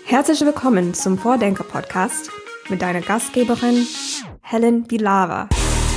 Herzlich willkommen zum Vordenker-Podcast mit deiner Gastgeberin Helen Vilava.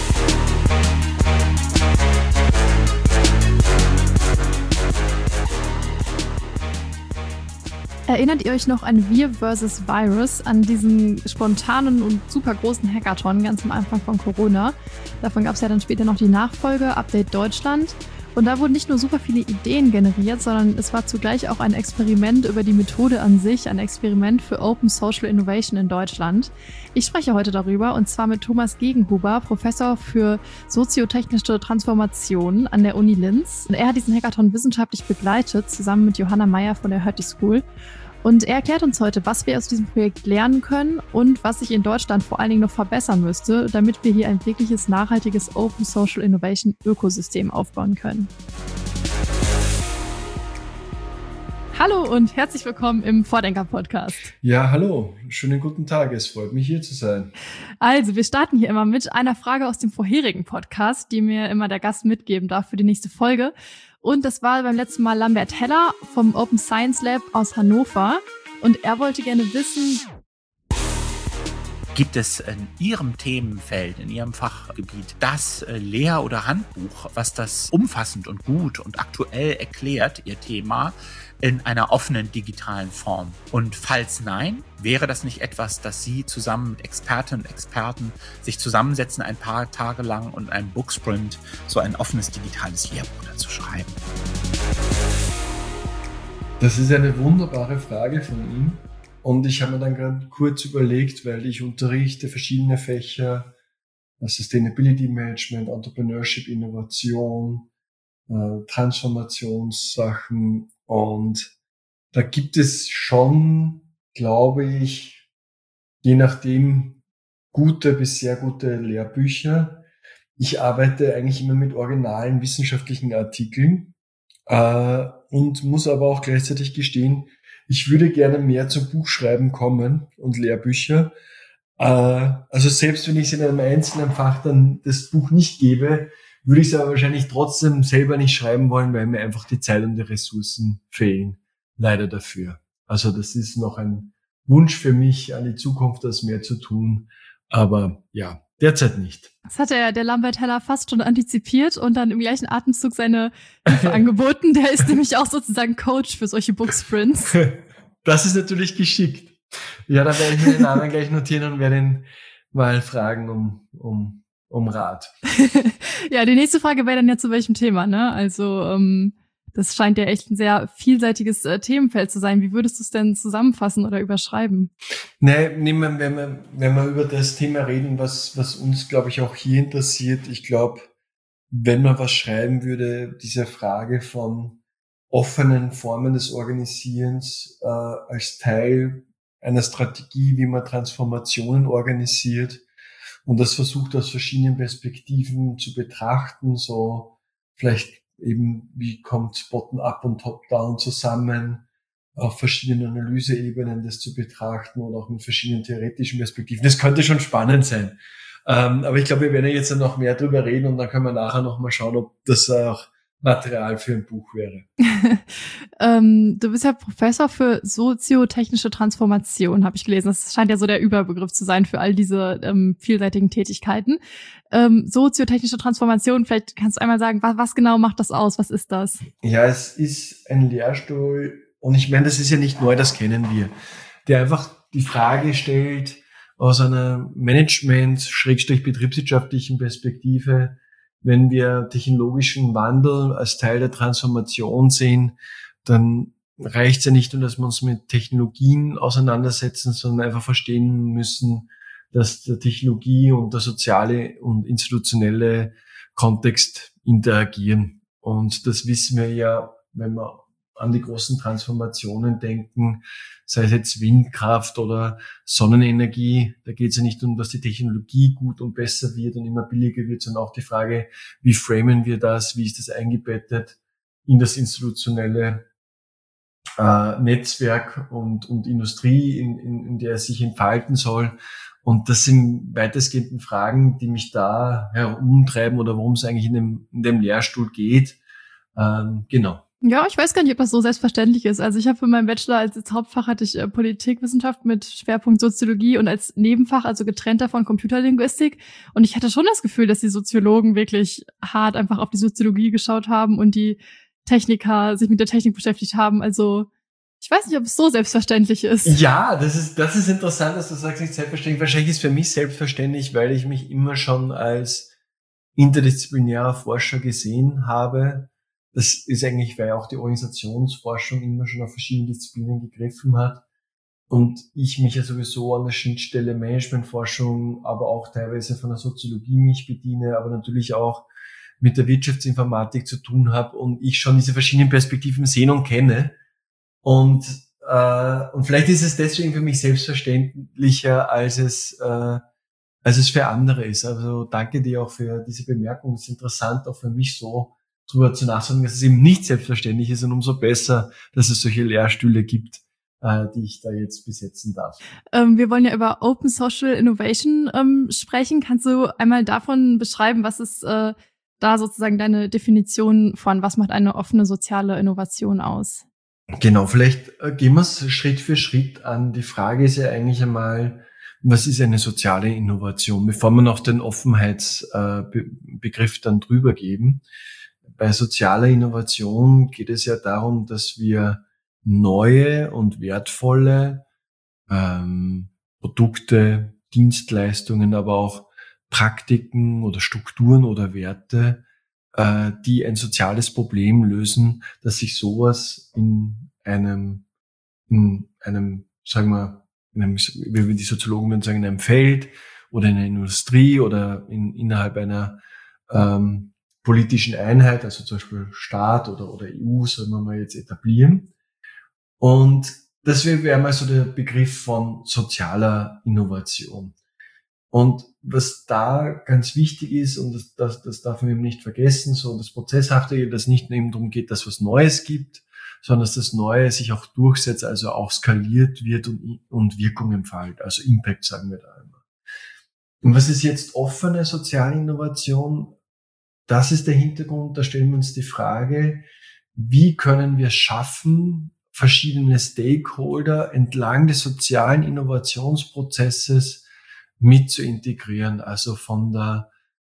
Erinnert ihr euch noch an Wir vs. Virus, an diesen spontanen und super großen Hackathon ganz am Anfang von Corona? Davon gab es ja dann später noch die Nachfolge, Update Deutschland. Und da wurden nicht nur super viele Ideen generiert, sondern es war zugleich auch ein Experiment über die Methode an sich, ein Experiment für Open Social Innovation in Deutschland. Ich spreche heute darüber und zwar mit Thomas Gegenhuber, Professor für soziotechnische Transformation an der Uni Linz. Und er hat diesen Hackathon wissenschaftlich begleitet, zusammen mit Johanna Meyer von der Hertie School. Und er erklärt uns heute, was wir aus diesem Projekt lernen können und was sich in Deutschland vor allen Dingen noch verbessern müsste, damit wir hier ein wirkliches, nachhaltiges Open Social Innovation Ökosystem aufbauen können. Hallo und herzlich willkommen im Vordenker-Podcast. Ja, hallo. Schönen guten Tag. Es freut mich, hier zu sein. Also, wir starten hier immer mit einer Frage aus dem vorherigen Podcast, die mir immer der Gast mitgeben darf für die nächste Folge. Und das war beim letzten Mal Lambert Heller vom Open Science Lab aus Hannover. Und er wollte gerne wissen: Gibt es in Ihrem Themenfeld, in Ihrem Fachgebiet das Lehr- oder Handbuch, was das umfassend und gut und aktuell erklärt, Ihr Thema, in einer offenen digitalen Form? Und falls nein, wäre das nicht etwas, dass Sie zusammen mit Expertinnen und Experten sich zusammensetzen, ein paar Tage lang und in einem Booksprint so ein offenes digitales Lehrbuch dazu schreiben? Das ist eine wunderbare Frage von ihm. Und ich habe mir dann gerade kurz überlegt, weil ich unterrichte verschiedene Fächer, Sustainability Management, Entrepreneurship, Innovation, Transformationssachen. Und da gibt es schon, glaube ich, je nachdem gute bis sehr gute Lehrbücher. Ich arbeite eigentlich immer mit originalen wissenschaftlichen Artikeln und muss aber auch gleichzeitig gestehen, ich würde gerne mehr zum Buchschreiben kommen und Lehrbücher. Also selbst wenn ich es in einem einzelnen Fach dann das Buch nicht gebe, würde ich es aber wahrscheinlich trotzdem selber nicht schreiben wollen, weil mir einfach die Zeit und die Ressourcen fehlen. Leider dafür. Also das ist noch ein Wunsch für mich an die Zukunft, das mehr zu tun. Aber ja, derzeit nicht. Das hat der Lambert Heller fast schon antizipiert und dann im gleichen Atemzug seine Hilfe angeboten. Der ist nämlich auch sozusagen Coach für solche Booksprints. Das ist natürlich geschickt. Ja, da werde ich mir den Namen gleich notieren und werde ihn mal fragen um Rat. Ja, die nächste Frage wäre dann ja zu welchem Thema, ne? Also das scheint ja echt ein sehr vielseitiges Themenfeld zu sein. Wie würdest du es denn zusammenfassen oder überschreiben? Wenn wir über das Thema reden, was uns, glaube ich, auch hier interessiert, ich glaube, wenn man was schreiben würde, diese Frage von offenen Formen des Organisierens als Teil einer Strategie, wie man Transformationen organisiert und das versucht aus verschiedenen Perspektiven zu betrachten, so vielleicht eben, wie kommt Bottom-up und Top-down zusammen, auf verschiedenen Analyseebenen das zu betrachten oder auch mit verschiedenen theoretischen Perspektiven. Das könnte schon spannend sein. Aber ich glaube, wir werden jetzt noch mehr drüber reden und dann können wir nachher noch mal schauen, ob das auch Material für ein Buch wäre. Du bist ja Professor für soziotechnische Transformation, habe ich gelesen. Das scheint ja so der Überbegriff zu sein für all diese vielseitigen Tätigkeiten. Soziotechnische Transformation, vielleicht kannst du einmal sagen, was genau macht das aus? Was ist das? Ja, es ist ein Lehrstuhl und ich meine, das ist ja nicht neu, das kennen wir, der einfach die Frage stellt aus einer Management-betriebswirtschaftlichen Perspektive, wenn wir technologischen Wandel als Teil der Transformation sehen, dann reicht es ja nicht nur, dass wir uns mit Technologien auseinandersetzen, sondern einfach verstehen müssen, dass der Technologie und der soziale und institutionelle Kontext interagieren. Und das wissen wir ja, wenn wir an die großen Transformationen denken, sei es jetzt Windkraft oder Sonnenenergie. Da geht es ja nicht um, dass die Technologie gut und besser wird und immer billiger wird, sondern auch die Frage, wie framen wir das, wie ist das eingebettet in das institutionelle Netzwerk und Industrie, in der es sich entfalten soll. Und das sind weitestgehenden Fragen, die mich da herumtreiben oder worum es eigentlich in dem Lehrstuhl geht. Genau. Ja, ich weiß gar nicht, ob das so selbstverständlich ist. Also ich habe für meinen Bachelor als Hauptfach hatte ich Politikwissenschaft mit Schwerpunkt Soziologie und als Nebenfach, also getrennt davon, Computerlinguistik. Und ich hatte schon das Gefühl, dass die Soziologen wirklich hart einfach auf die Soziologie geschaut haben und die Techniker sich mit der Technik beschäftigt haben. Also ich weiß nicht, ob es so selbstverständlich ist. Ja, das ist interessant, dass du sagst, nicht selbstverständlich. Wahrscheinlich ist es für mich selbstverständlich, weil ich mich immer schon als interdisziplinärer Forscher gesehen habe. Das ist eigentlich, weil auch die Organisationsforschung immer schon auf verschiedene Disziplinen gegriffen hat. Und ich mich ja sowieso an der Schnittstelle Managementforschung, aber auch teilweise von der Soziologie mich bediene, aber natürlich auch mit der Wirtschaftsinformatik zu tun habe und ich schon diese verschiedenen Perspektiven sehen und kenne. Und vielleicht ist es deswegen für mich selbstverständlicher, als es für andere ist. Also danke dir auch für diese Bemerkung. Es ist interessant, auch für mich so drüber zu nachdenken, dass es eben nicht selbstverständlich ist und umso besser, dass es solche Lehrstühle gibt, die ich da jetzt besetzen darf. Wir wollen ja über Open Social Innovation sprechen. Kannst du einmal davon beschreiben, was ist da sozusagen deine Definition von, was macht eine offene soziale Innovation aus? Genau, vielleicht gehen wir es Schritt für Schritt an. Die Frage ist ja eigentlich einmal, was ist eine soziale Innovation, bevor wir noch den Offenheitsbegriff dann drüber geben. Bei sozialer Innovation geht es ja darum, dass wir neue und wertvolle Produkte, Dienstleistungen, aber auch Praktiken oder Strukturen oder Werte, die ein soziales Problem lösen, dass sich sowas in einem, sagen wir, wie die Soziologen würden sagen, in einem Feld oder in einer Industrie oder innerhalb einer politischen Einheit, also zum Beispiel Staat oder EU, soll man mal jetzt etablieren. Und das wäre mal so der Begriff von sozialer Innovation. Und was da ganz wichtig ist, und das darf man eben nicht vergessen, so das Prozesshafte, dass nicht nur eben darum geht, dass was Neues gibt, sondern dass das Neue sich auch durchsetzt, also auch skaliert wird und Wirkung entfaltet, also Impact sagen wir da immer. Und was ist jetzt offene soziale Innovation? Das ist der Hintergrund, da stellen wir uns die Frage, wie können wir es schaffen, verschiedene Stakeholder entlang des sozialen Innovationsprozesses mit zu integrieren, also von der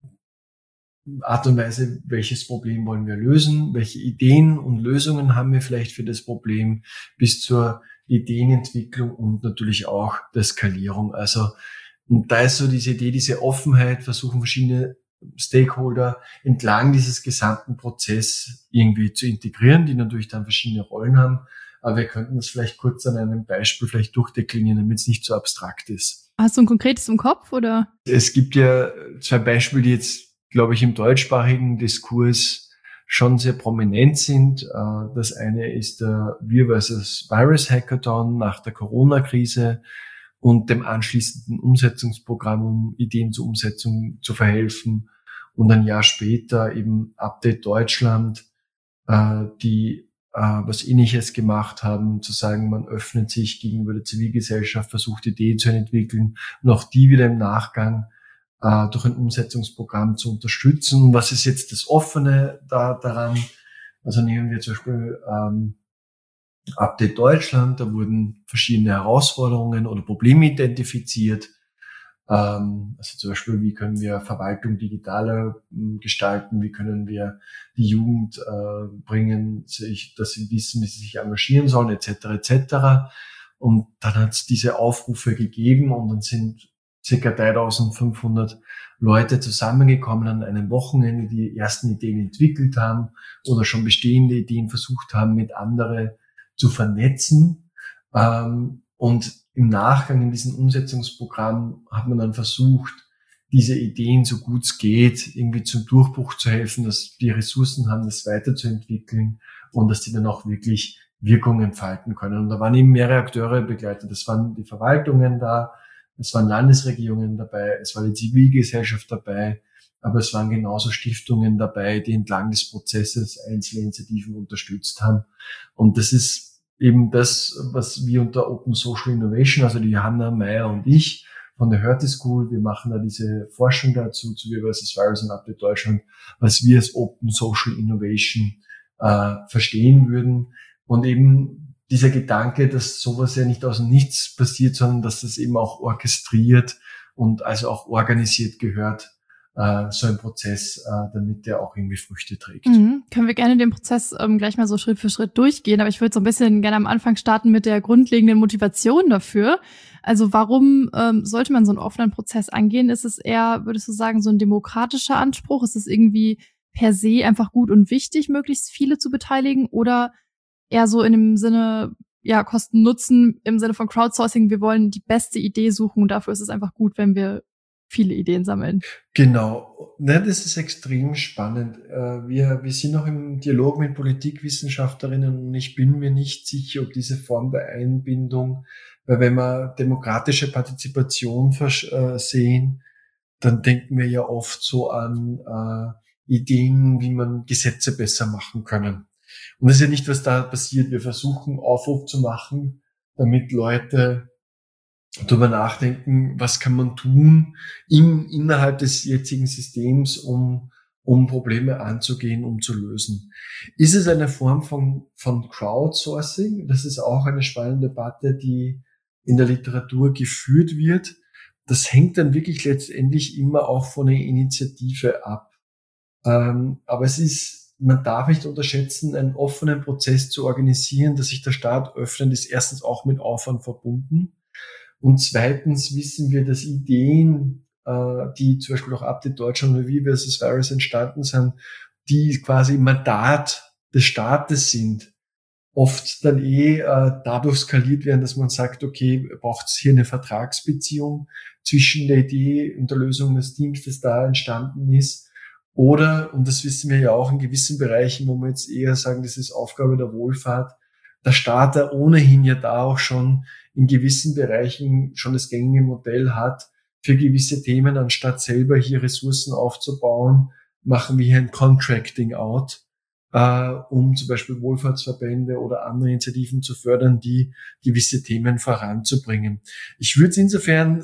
Art und Weise, welches Problem wollen wir lösen, welche Ideen und Lösungen haben wir vielleicht für das Problem, bis zur Ideenentwicklung und natürlich auch der Skalierung. Also, und da ist so diese Idee, diese Offenheit, versuchen verschiedene Stakeholder entlang dieses gesamten Prozess irgendwie zu integrieren, die natürlich dann verschiedene Rollen haben. Aber wir könnten das vielleicht kurz an einem Beispiel vielleicht durchdeklinieren, damit es nicht so abstrakt ist. Hast du ein konkretes im Kopf, oder? Es gibt ja 2 Beispiele, die jetzt, glaube ich, im deutschsprachigen Diskurs schon sehr prominent sind. Das eine ist der Wir vs. Virus Hackathon nach der Corona-Krise und dem anschließenden Umsetzungsprogramm, um Ideen zur Umsetzung zu verhelfen. Und ein Jahr später eben Update Deutschland, die was Ähnliches gemacht haben, zu sagen, man öffnet sich gegenüber der Zivilgesellschaft, versucht Ideen zu entwickeln und auch die wieder im Nachgang durch ein Umsetzungsprogramm zu unterstützen. Was ist jetzt das Offene daran? Also nehmen wir zum Beispiel Update Deutschland, da wurden verschiedene Herausforderungen oder Probleme identifiziert. Also zum Beispiel, wie können wir Verwaltung digitaler gestalten, wie können wir die Jugend bringen, dass sie wissen, wie sie sich engagieren sollen, etc. etc. Und dann hat es diese Aufrufe gegeben und dann sind ca. 3500 Leute zusammengekommen an einem Wochenende, die ersten Ideen entwickelt haben oder schon bestehende Ideen versucht haben, mit anderen zu vernetzen. Und im Nachgang in diesem Umsetzungsprogramm hat man dann versucht, diese Ideen, so gut es geht, irgendwie zum Durchbruch zu helfen, dass die Ressourcen haben, das weiterzuentwickeln und dass die dann auch wirklich Wirkung entfalten können. Und da waren eben mehrere Akteure begleitet. Das waren die Verwaltungen da, es waren Landesregierungen dabei, es war die Zivilgesellschaft dabei, aber es waren genauso Stiftungen dabei, die entlang des Prozesses einzelne Initiativen unterstützt haben. Und das ist eben das, was wir unter Open Social Innovation, also die Johanna Meyer und ich von der Hertie School, wir machen da diese Forschung dazu, zu Wir vs. Virus und Update Deutschland, was wir als Open Social Innovation verstehen würden. Und eben dieser Gedanke, dass sowas ja nicht aus dem Nichts passiert, sondern dass das eben auch orchestriert und also auch organisiert gehört, so ein Prozess, damit der auch irgendwie Früchte trägt. Können wir gerne den Prozess gleich mal so Schritt für Schritt durchgehen, aber ich würde so ein bisschen gerne am Anfang starten mit der grundlegenden Motivation dafür. Also warum sollte man so einen offenen Prozess angehen? Ist es eher, würdest du sagen, so ein demokratischer Anspruch? Ist es irgendwie per se einfach gut und wichtig, möglichst viele zu beteiligen, oder eher so in dem Sinne, ja, Kosten-Nutzen im Sinne von Crowdsourcing, wir wollen die beste Idee suchen und dafür ist es einfach gut, wenn wir viele Ideen sammeln? Genau. Ne, das ist extrem spannend. Wir sind noch im Dialog mit Politikwissenschaftlerinnen und ich bin mir nicht sicher, ob diese Form der Einbindung, weil wenn wir demokratische Partizipation sehen, dann denken wir ja oft so an Ideen, wie man Gesetze besser machen können. Und das ist ja nicht, was da passiert. Wir versuchen Aufruf zu machen, damit Leute darüber nachdenken, was kann man tun innerhalb des jetzigen Systems, um Probleme anzugehen, um zu lösen. Ist es eine Form von Crowdsourcing? Das ist auch eine spannende Debatte, die in der Literatur geführt wird. Das hängt dann wirklich letztendlich immer auch von der Initiative ab. Aber man darf nicht unterschätzen, einen offenen Prozess zu organisieren, dass sich der Staat öffnet, ist erstens auch mit Aufwand verbunden. Und zweitens wissen wir, dass Ideen, die zum Beispiel auch Update Deutschland oder We vs. Virus entstanden sind, die quasi im Mandat des Staates sind, oft dann dadurch skaliert werden, dass man sagt, okay, braucht es hier eine Vertragsbeziehung zwischen der Idee und der Lösung des Teams, das da entstanden ist. Oder, und das wissen wir ja auch in gewissen Bereichen, wo wir jetzt eher sagen, das ist Aufgabe der Wohlfahrt, der Staat, der ohnehin ja da auch schon in gewissen Bereichen schon das gängige Modell hat, für gewisse Themen, anstatt selber hier Ressourcen aufzubauen, machen wir hier ein Contracting out, um zum Beispiel Wohlfahrtsverbände oder andere Initiativen zu fördern, die gewisse Themen voranzubringen. Ich würde es insofern,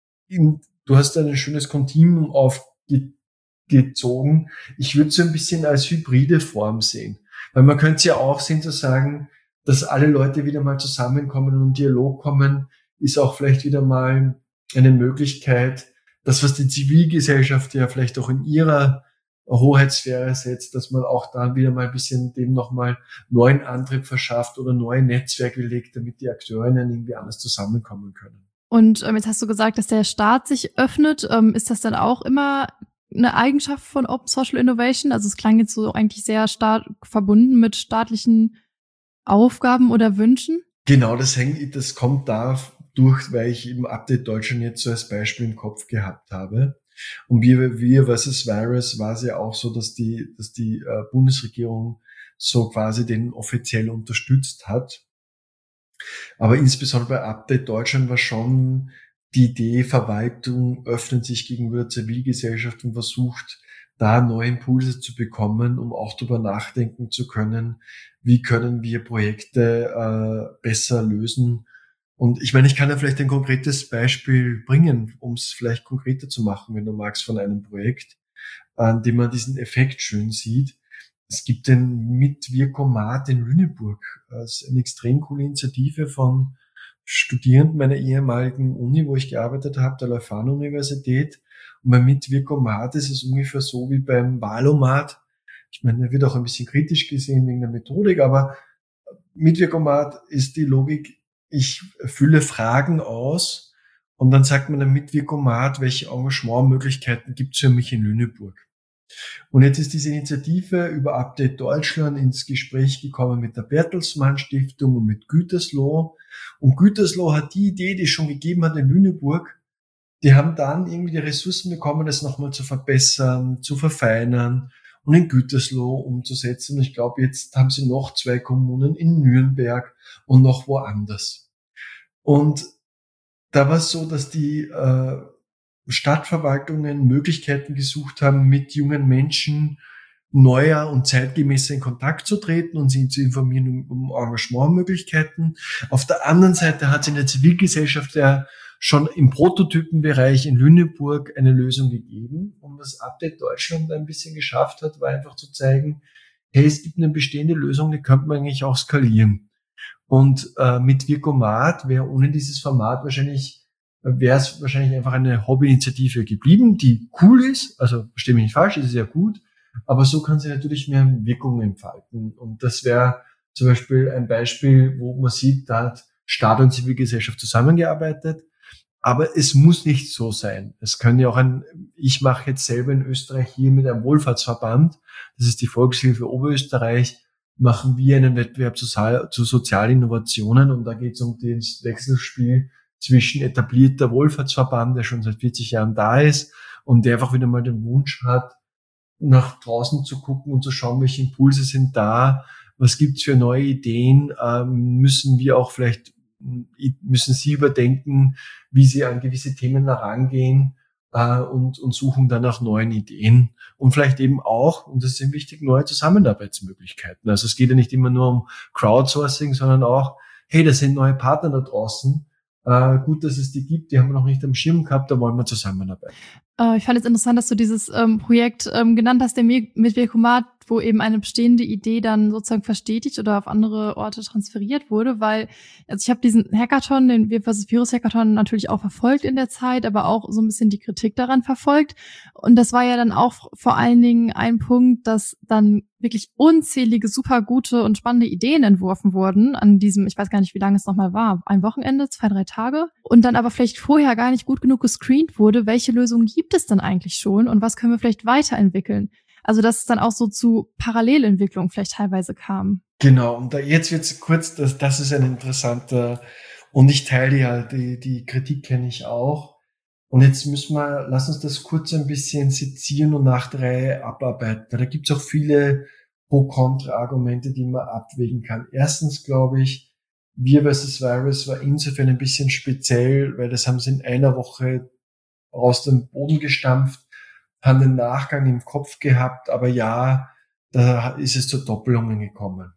du hast ein schönes Kontinuum aufgezogen, ich würde es so ein bisschen als hybride Form sehen. Weil man könnte es ja auch sehen zu sagen, dass alle Leute wieder mal zusammenkommen und in Dialog kommen, ist auch vielleicht wieder mal eine Möglichkeit, das, was die Zivilgesellschaft ja vielleicht auch in ihrer Hoheitssphäre setzt, dass man auch dann wieder mal ein bisschen dem nochmal neuen Antrieb verschafft oder neue Netzwerke legt, damit die Akteurinnen irgendwie anders zusammenkommen können. Und jetzt hast du gesagt, dass der Staat sich öffnet. Ist das dann auch immer eine Eigenschaft von Open Social Innovation? Also es klang jetzt so eigentlich sehr stark verbunden mit staatlichen Aufgaben oder Wünschen? Genau, das kommt dadurch, weil ich eben Update Deutschland jetzt so als Beispiel im Kopf gehabt habe. Und wir versus Virus war es ja auch so, dass die Bundesregierung so quasi den offiziell unterstützt hat. Aber insbesondere bei Update Deutschland war schon die Idee, Verwaltung öffnet sich gegenüber der Zivilgesellschaft und versucht, da neue Impulse zu bekommen, um auch darüber nachdenken zu können, wie können wir Projekte besser lösen. Und ich meine, ich kann ja vielleicht ein konkretes Beispiel bringen, um es vielleicht konkreter zu machen, wenn du magst, von einem Projekt, an dem man diesen Effekt schön sieht. Es gibt den Mitwirkomat in Lüneburg. Das ist eine extrem coole Initiative von Studierenden meiner ehemaligen Uni, wo ich gearbeitet habe, der Leuphana-Universität. Und beim Mitwirkomat ist es ungefähr so wie beim Wahlomat. Ich meine, er wird auch ein bisschen kritisch gesehen wegen der Methodik, aber Mitwirkomat ist die Logik, ich fülle Fragen aus und dann sagt man dem Mitwirkomat, welche Engagementmöglichkeiten gibt es für mich in Lüneburg. Und jetzt ist diese Initiative über Update Deutschland ins Gespräch gekommen mit der Bertelsmann Stiftung und mit Gütersloh. Und Gütersloh hat die Idee, die es schon gegeben hat in Lüneburg, die haben dann irgendwie die Ressourcen bekommen, das nochmal zu verbessern, zu verfeinern und in Gütersloh umzusetzen. Und ich glaube, jetzt haben sie noch 2 Kommunen in Nürnberg und noch woanders. Und da war es so, dass die Stadtverwaltungen Möglichkeiten gesucht haben, mit jungen Menschen neuer und zeitgemäßer in Kontakt zu treten und sie zu informieren um Engagementmöglichkeiten. Auf der anderen Seite hat es in der Zivilgesellschaft ja schon im Prototypenbereich in Lüneburg eine Lösung gegeben. Und was Update Deutschland ein bisschen geschafft hat, war einfach zu zeigen, hey, es gibt eine bestehende Lösung, die könnte man eigentlich auch skalieren. Und mit Virkomat wäre ohne dieses Format wäre es wahrscheinlich einfach eine Hobbyinitiative geblieben, die cool ist, also verstehe mich nicht falsch, ist sehr gut, aber so kann sie natürlich mehr Wirkung entfalten. Und das wäre zum Beispiel ein Beispiel, wo man sieht, da hat Staat und Zivilgesellschaft zusammengearbeitet, aber es muss nicht so sein. Es können ja auch ich mache jetzt selber in Österreich hier mit einem Wohlfahrtsverband, das ist die Volkshilfe Oberösterreich, machen wir einen Wettbewerb zu Sozialinnovationen und da geht es um das Wechselspiel zwischen etablierter Wohlfahrtsverband, der schon seit 40 Jahren da ist und der einfach wieder mal den Wunsch hat, nach draußen zu gucken und zu schauen, welche Impulse sind da, was gibt's für neue Ideen, müssen Sie überdenken, wie Sie an gewisse Themen herangehen und suchen dann nach neuen Ideen und vielleicht eben auch, und das ist eben wichtig, neue Zusammenarbeitsmöglichkeiten. Also es geht ja nicht immer nur um Crowdsourcing, sondern auch, hey, da sind neue Partner da draußen, gut, dass es die gibt, die haben wir noch nicht am Schirm gehabt, da wollen wir zusammenarbeiten. Ich fand es interessant, dass du dieses Projekt genannt hast, mit Virkomat, wo eben eine bestehende Idee dann sozusagen verstetigt oder auf andere Orte transferiert wurde, weil ich habe diesen Hackathon, den Wir vs. Virus Hackathon natürlich auch verfolgt in der Zeit, aber auch so ein bisschen die Kritik daran verfolgt. Und das war ja dann auch vor allen Dingen ein Punkt, dass dann wirklich unzählige, super gute und spannende Ideen entworfen wurden an diesem, ich weiß gar nicht, wie lange es nochmal war, ein Wochenende, 2-3 Tage. Und dann aber vielleicht vorher gar nicht gut genug gescreent wurde, welche Lösungen gibt es denn eigentlich schon und was können wir vielleicht weiterentwickeln? Also dass es dann auch so zu Parallelentwicklung vielleicht teilweise kam. Genau, und jetzt wird's kurz, das ist ein interessanter, und ich teile ja, die Kritik kenne ich auch. Und jetzt lass uns das kurz ein bisschen sezieren und nach der Reihe abarbeiten, weil da gibt's auch viele Pro-Kontra-Argumente, die man abwägen kann. Erstens glaube ich, Wir vs. Virus war insofern ein bisschen speziell, weil das haben sie in einer Woche aus dem Boden gestampft, haben den Nachgang im Kopf gehabt, aber ja, da ist es zu Doppelungen gekommen.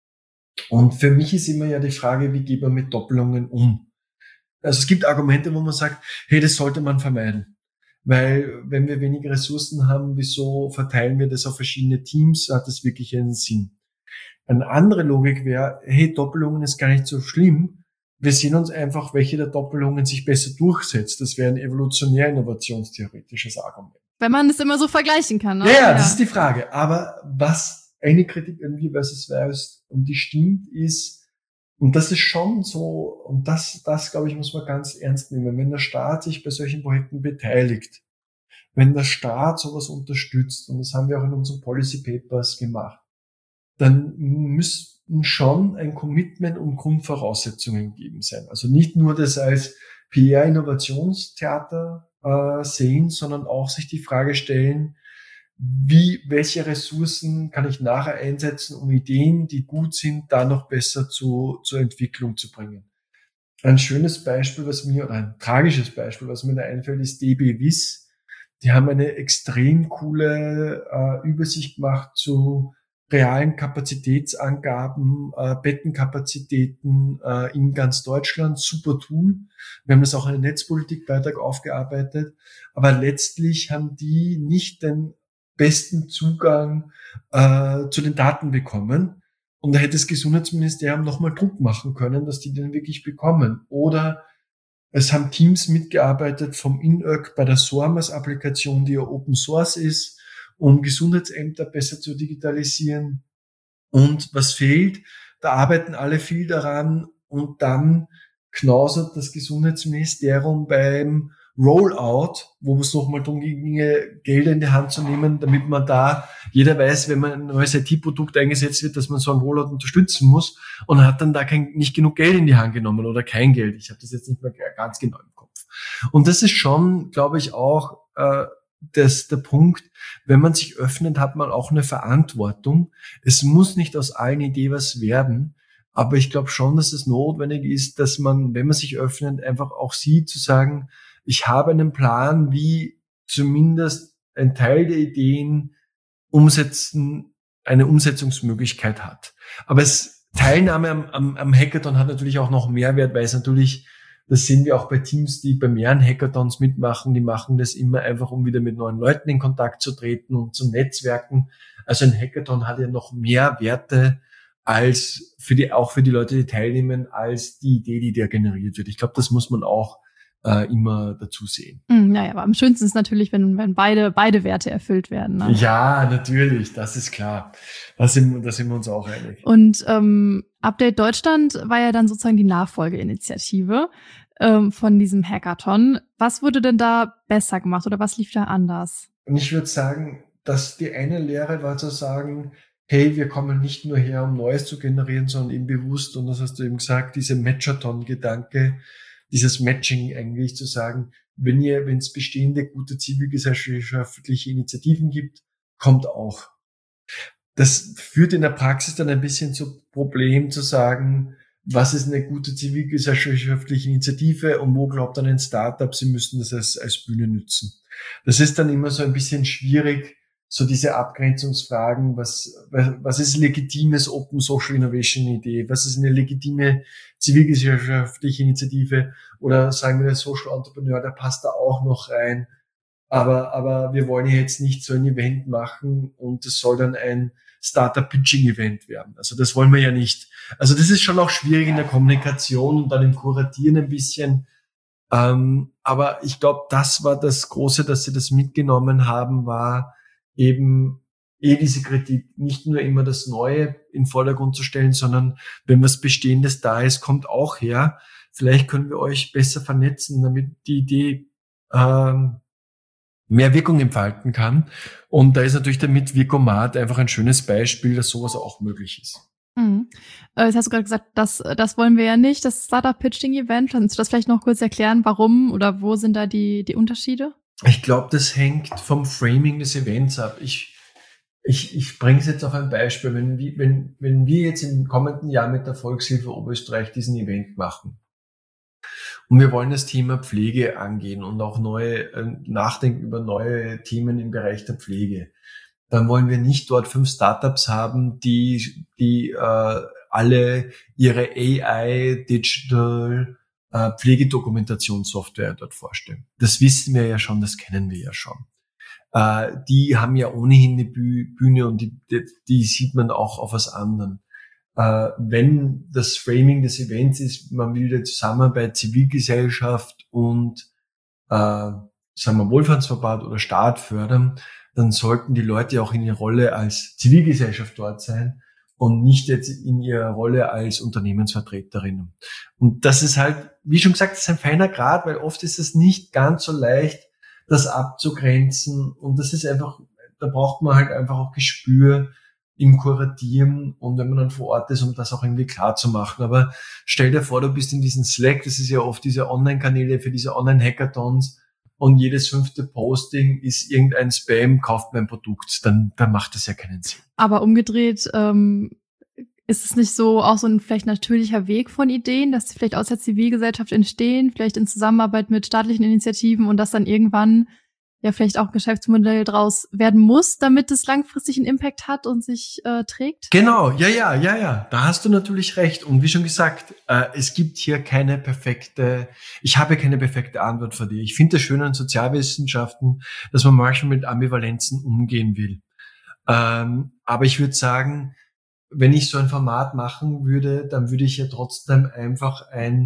Und für mich ist immer ja die Frage, wie geht man mit Doppelungen um? Also es gibt Argumente, wo man sagt, hey, das sollte man vermeiden. Weil wenn wir weniger Ressourcen haben, wieso verteilen wir das auf verschiedene Teams? Hat das wirklich einen Sinn? Eine andere Logik wäre, hey, Doppelungen ist gar nicht so schlimm. Wir sehen uns einfach, welche der Doppelungen sich besser durchsetzt. Das wäre ein evolutionär innovationstheoretisches Argument. Wenn man das immer so vergleichen kann. Ne? Ja, das ist die Frage. Aber was eine Kritik an Wir vs. Virus, und die stimmt, ist, und das ist schon so, und das glaube ich, muss man ganz ernst nehmen, wenn der Staat sich bei solchen Projekten beteiligt, wenn der Staat sowas unterstützt, und das haben wir auch in unseren Policy Papers gemacht, dann müssten schon ein Commitment und Grundvoraussetzungen gegeben sein. Also nicht nur das als PR-Innovationstheater sehen, sondern auch sich die Frage stellen, welche Ressourcen kann ich nachher einsetzen, um Ideen, die gut sind, da noch besser zur Entwicklung zu bringen. Ein schönes Beispiel, oder ein tragisches Beispiel, was mir da einfällt, ist DB Wiss. Die haben eine extrem coole Übersicht gemacht zu realen Kapazitätsangaben, Bettenkapazitäten in ganz Deutschland. Super Tool. Wir haben das auch in einem Netzpolitikbeitrag aufgearbeitet. Aber letztlich haben die nicht den besten Zugang zu den Daten bekommen. Und da hätte das Gesundheitsministerium nochmal Druck machen können, dass die den wirklich bekommen. Oder es haben Teams mitgearbeitet vom INÖK bei der SORMAS-Applikation, die ja Open Source ist, um Gesundheitsämter besser zu digitalisieren. Und was fehlt? Da arbeiten alle viel daran und dann knausert das Gesundheitsministerium beim Rollout, wo es nochmal darum ginge, Gelder in die Hand zu nehmen, damit man da, jeder weiß, wenn man ein neues IT-Produkt eingesetzt wird, dass man so ein Rollout unterstützen muss, und hat dann da nicht genug Geld in die Hand genommen oder kein Geld. Ich habe das jetzt nicht mehr ganz genau im Kopf. Und das ist schon, glaube ich, auch der Punkt, wenn man sich öffnet, hat man auch eine Verantwortung. Es muss nicht aus allen Ideen was werden, aber ich glaube schon, dass es notwendig ist, dass man, wenn man sich öffnet, einfach auch sieht, zu sagen, ich habe einen Plan, wie zumindest ein Teil der Ideen eine Umsetzungsmöglichkeit hat. Aber Teilnahme am Hackathon hat natürlich auch noch Mehrwert, weil es natürlich das sehen wir auch bei Teams, die bei mehreren Hackathons mitmachen. Die machen das immer einfach, um wieder mit neuen Leuten in Kontakt zu treten und zu netzwerken. Also ein Hackathon hat ja noch mehr Werte als auch für die Leute, die teilnehmen, als die Idee, die da generiert wird. Ich glaube, das muss man auch immer dazu sehen. Naja, aber am schönsten ist natürlich, wenn beide Werte erfüllt werden. Ne? Ja, natürlich, das ist klar. Da sind wir uns auch einig. Und Update Deutschland war ja dann sozusagen die Nachfolgeinitiative von diesem Hackathon. Was wurde denn da besser gemacht oder was lief da anders? Und ich würde sagen, dass die eine Lehre war zu sagen, hey, wir kommen nicht nur her, um Neues zu generieren, sondern eben bewusst, und das hast du eben gesagt, diese Matchathon-Gedanke, dieses Matching eigentlich zu sagen, wenn es bestehende gute zivilgesellschaftliche Initiativen gibt, kommt auch. Das führt in der Praxis dann ein bisschen zu Problem zu sagen, was ist eine gute zivilgesellschaftliche Initiative und wo glaubt dann ein Startup, sie müssen das als Bühne nützen. Das ist dann immer so ein bisschen schwierig, so diese Abgrenzungsfragen, was ist legitimes Open Social Innovation Idee, was ist eine legitime zivilgesellschaftliche Initiative oder sagen wir der Social Entrepreneur, der passt da auch noch rein, aber wir wollen jetzt nicht so ein Event machen und es soll dann ein Startup Pitching Event werden. Also das wollen wir ja nicht. Also das ist schon auch schwierig in der Kommunikation und dann im Kuratieren ein bisschen. Aber ich glaube, das war das Große, dass sie das mitgenommen haben, war eben diese Kritik, nicht nur immer das Neue in den Vordergrund zu stellen, sondern wenn was Bestehendes da ist, kommt auch her. Vielleicht können wir euch besser vernetzen, damit die Idee mehr Wirkung entfalten kann. Und da ist natürlich der Mit-Virkomat einfach ein schönes Beispiel, dass sowas auch möglich ist. Jetzt hast du gerade gesagt, das wollen wir ja nicht, das Startup-Pitching-Event. Kannst du das vielleicht noch kurz erklären, warum oder wo sind da die Unterschiede? Ich glaube, das hängt vom Framing des Events ab. Ich bringe es jetzt auf ein Beispiel. Wenn wir jetzt im kommenden Jahr mit der Volkshilfe Oberösterreich diesen Event machen und wir wollen das Thema Pflege angehen und auch nachdenken über neue Themen im Bereich der Pflege, dann wollen wir nicht dort 5 Startups haben, die alle ihre AI, Digital, Pflegedokumentationssoftware dort vorstellen. Das wissen wir ja schon, das kennen wir ja schon. Die haben ja ohnehin eine Bühne und die sieht man auch auf was anderem. Wenn das Framing des Events ist, man will die Zusammenarbeit Zivilgesellschaft und sagen wir Wohlfahrtsverband oder Staat fördern, dann sollten die Leute auch in ihrer Rolle als Zivilgesellschaft dort sein und nicht jetzt in ihrer Rolle als Unternehmensvertreterinnen. Und das ist halt, wie schon gesagt, das ist ein feiner Grad, weil oft ist es nicht ganz so leicht, das abzugrenzen. Und das ist einfach, da braucht man halt einfach auch Gespür im Kuratieren und wenn man dann vor Ort ist, um das auch irgendwie klar zu machen. Aber stell dir vor, du bist in diesem Slack, das ist ja oft diese Online-Kanäle für diese Online-Hackathons, und jedes 5. Posting ist irgendein Spam, kauft mein Produkt, dann macht das ja keinen Sinn. Aber umgedreht, ist es nicht so auch so ein vielleicht natürlicher Weg von Ideen, dass sie vielleicht aus der Zivilgesellschaft entstehen, vielleicht in Zusammenarbeit mit staatlichen Initiativen und dass dann irgendwann ja vielleicht auch ein Geschäftsmodell draus werden muss, damit es langfristig einen Impact hat und sich trägt? Genau, ja. Da hast du natürlich recht. Und wie schon gesagt, es gibt hier ich habe keine perfekte Antwort für dich. Ich finde das schön an Sozialwissenschaften, dass man manchmal mit Ambivalenzen umgehen will. Aber ich würde sagen, wenn ich so ein Format machen würde, dann würde ich ja trotzdem einfach eine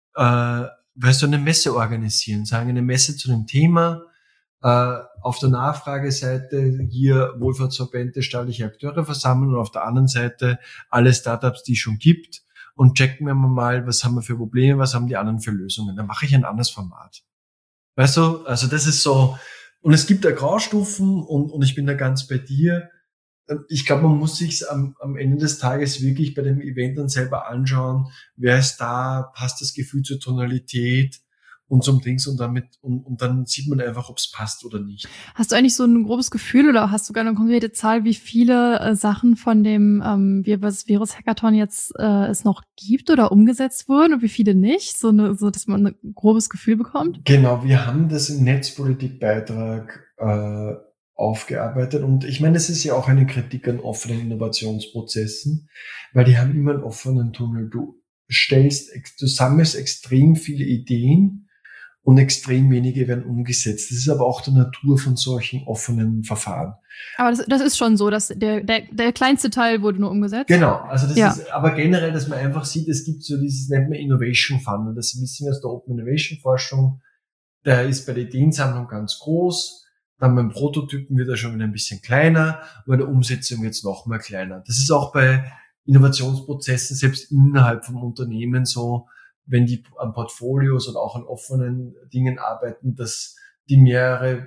Messe organisieren, sagen eine Messe zu dem Thema, auf der Nachfrageseite hier Wohlfahrtsverbände, staatliche Akteure versammeln und auf der anderen Seite alle Startups, die es schon gibt, und checken wir mal, was haben wir für Probleme, was haben die anderen für Lösungen. Dann mache ich ein anderes Format. Weißt du, also das ist so, und es gibt da Graustufen und ich bin da ganz bei dir. Ich glaube, man muss sich am Ende des Tages wirklich bei dem Event dann selber anschauen, wer ist da, passt das Gefühl zur Tonalität und zum Dings und dann sieht man einfach, ob es passt oder nicht. Hast du eigentlich so ein grobes Gefühl oder hast du sogar eine konkrete Zahl, wie viele Sachen von dem Virus Hackathon jetzt es noch gibt oder umgesetzt wurden und wie viele nicht, so dass man ein grobes Gefühl bekommt? Genau, wir haben das im Netzpolitikbeitrag aufgearbeitet und ich meine, das ist ja auch eine Kritik an offenen Innovationsprozessen, weil die haben immer einen offenen Tunnel. du sammelst extrem viele Ideen und extrem wenige werden umgesetzt. Das ist aber auch der Natur von solchen offenen Verfahren. Aber das ist schon so, dass der kleinste Teil wurde nur umgesetzt? Genau, also das ist aber generell, dass man einfach sieht, es gibt so dieses, nennt man Innovation Funnel, das wissen wir aus der Open Innovation Forschung, der ist bei der Ideensammlung ganz groß, dann beim Prototypen wird er schon wieder ein bisschen kleiner, und bei der Umsetzung wird es noch mal kleiner. Das ist auch bei Innovationsprozessen, selbst innerhalb vom Unternehmen so, wenn die an Portfolios oder auch an offenen Dingen arbeiten, dass die mehrere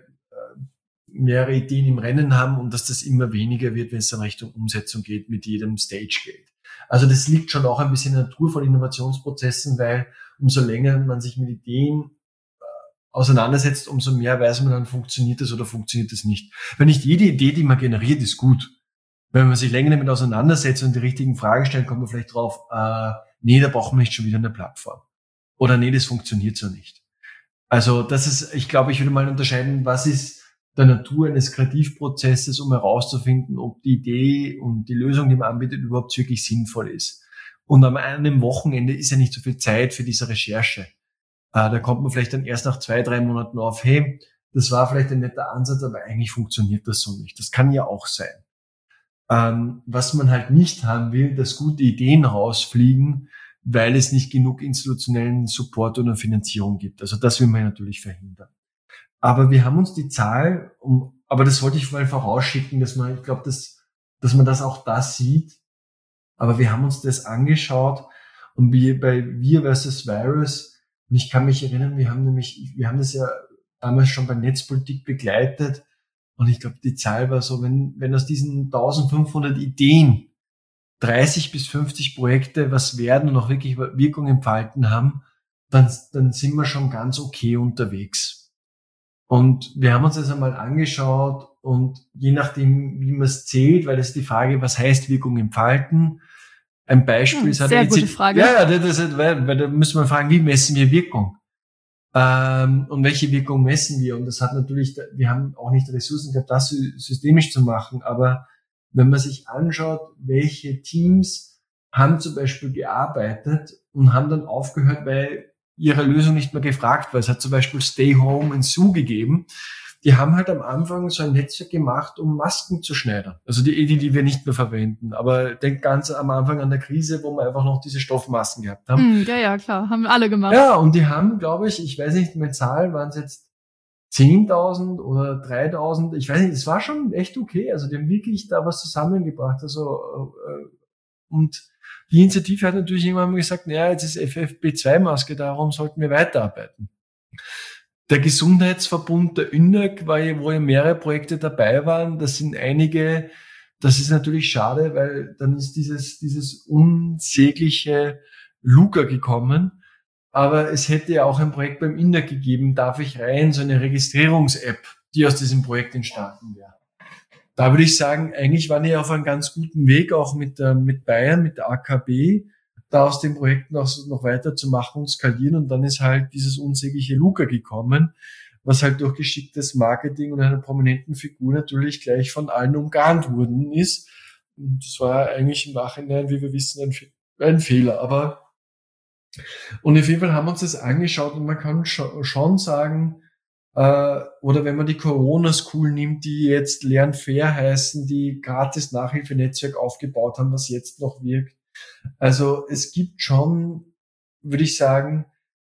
Ideen im Rennen haben und dass das immer weniger wird, wenn es dann Richtung Umsetzung geht, mit jedem Stage geht. Also das liegt schon auch ein bisschen in der Natur von Innovationsprozessen, weil umso länger man sich mit Ideen auseinandersetzt, umso mehr weiß man dann, funktioniert das oder funktioniert das nicht. Weil nicht jede Idee, die man generiert, ist gut. Wenn man sich länger damit auseinandersetzt und die richtigen Fragen stellt, kommt man vielleicht drauf, nee, da brauchen wir nicht schon wieder eine Plattform. Oder nee, das funktioniert so nicht. Also das ist, ich glaube, ich würde mal unterscheiden, was ist der Natur eines Kreativprozesses, um herauszufinden, ob die Idee und die Lösung, die man anbietet, überhaupt wirklich sinnvoll ist. Und an einem Wochenende ist ja nicht so viel Zeit für diese Recherche. Da kommt man vielleicht dann erst nach 2-3 Monaten auf, hey, das war vielleicht ein netter Ansatz, aber eigentlich funktioniert das so nicht. Das kann ja auch sein. Was man halt nicht haben will, dass gute Ideen rausfliegen, weil es nicht genug institutionellen Support oder Finanzierung gibt. Also das will man natürlich verhindern. Aber wir haben uns die Zahl, aber das wollte ich mal vorausschicken, dass man, ich glaube, dass man das auch da sieht. Aber wir haben uns das angeschaut und bei Wir vs. Virus, und ich kann mich erinnern, wir haben das ja damals schon bei Netzpolitik begleitet. Und ich glaube, die Zahl war so, wenn aus diesen 1500 Ideen 30 bis 50 Projekte was werden und auch wirklich Wirkung entfalten haben, dann sind wir schon ganz okay unterwegs. Und wir haben uns das einmal angeschaut und je nachdem, wie man es zählt, weil das ist die Frage, was heißt Wirkung entfalten? Ein Beispiel ist halt sehr gute Frage. Ja, weil da müssen wir fragen, wie messen wir Wirkung? Und welche Wirkung messen wir? Und das hat natürlich, wir haben auch nicht Ressourcen gehabt, das systemisch zu machen. Aber wenn man sich anschaut, welche Teams haben zum Beispiel gearbeitet und haben dann aufgehört, weil ihre Lösung nicht mehr gefragt war. Es hat zum Beispiel Stay Home and Sue gegeben. Die haben halt am Anfang so ein Netzwerk gemacht, um Masken zu schneidern. Also die wir nicht mehr verwenden. Aber denk ganz am Anfang an der Krise, wo wir einfach noch diese Stoffmasken gehabt haben. Ja, klar. Haben alle gemacht. Ja, und die haben, glaube ich weiß nicht, mit Zahlen waren es jetzt 10.000 oder 3.000. Ich weiß nicht, es war schon echt okay. Also die haben wirklich da was zusammengebracht. Also und die Initiative hat natürlich irgendwann mal gesagt, naja, jetzt ist FFP2-Maske, darum sollten wir weiterarbeiten. Der Gesundheitsverbund, der ÜNEC, wo ja mehrere Projekte dabei waren, das sind einige, das ist natürlich schade, weil dann ist dieses unsägliche Luca gekommen. Aber es hätte ja auch ein Projekt beim ÜNEC gegeben, Darf ich rein, so eine Registrierungs-App, die aus diesem Projekt entstanden wäre. Da würde ich sagen, eigentlich waren die auf einem ganz guten Weg, auch mit Bayern, mit der AKB, da aus dem Projekt noch weiter zu machen und skalieren. Und dann ist halt dieses unsägliche Luca gekommen, was halt durch geschicktes Marketing und einer prominenten Figur natürlich gleich von allen umgarnt worden ist. Und das war eigentlich im Nachhinein, wie wir wissen, ein Fehler. Und auf jeden Fall haben wir uns das angeschaut und man kann schon sagen, oder wenn man die Corona-School nimmt, die jetzt Lern Fair heißen, die gratis Nachhilfenetzwerk aufgebaut haben, was jetzt noch wirkt. Also es gibt schon, würde ich sagen,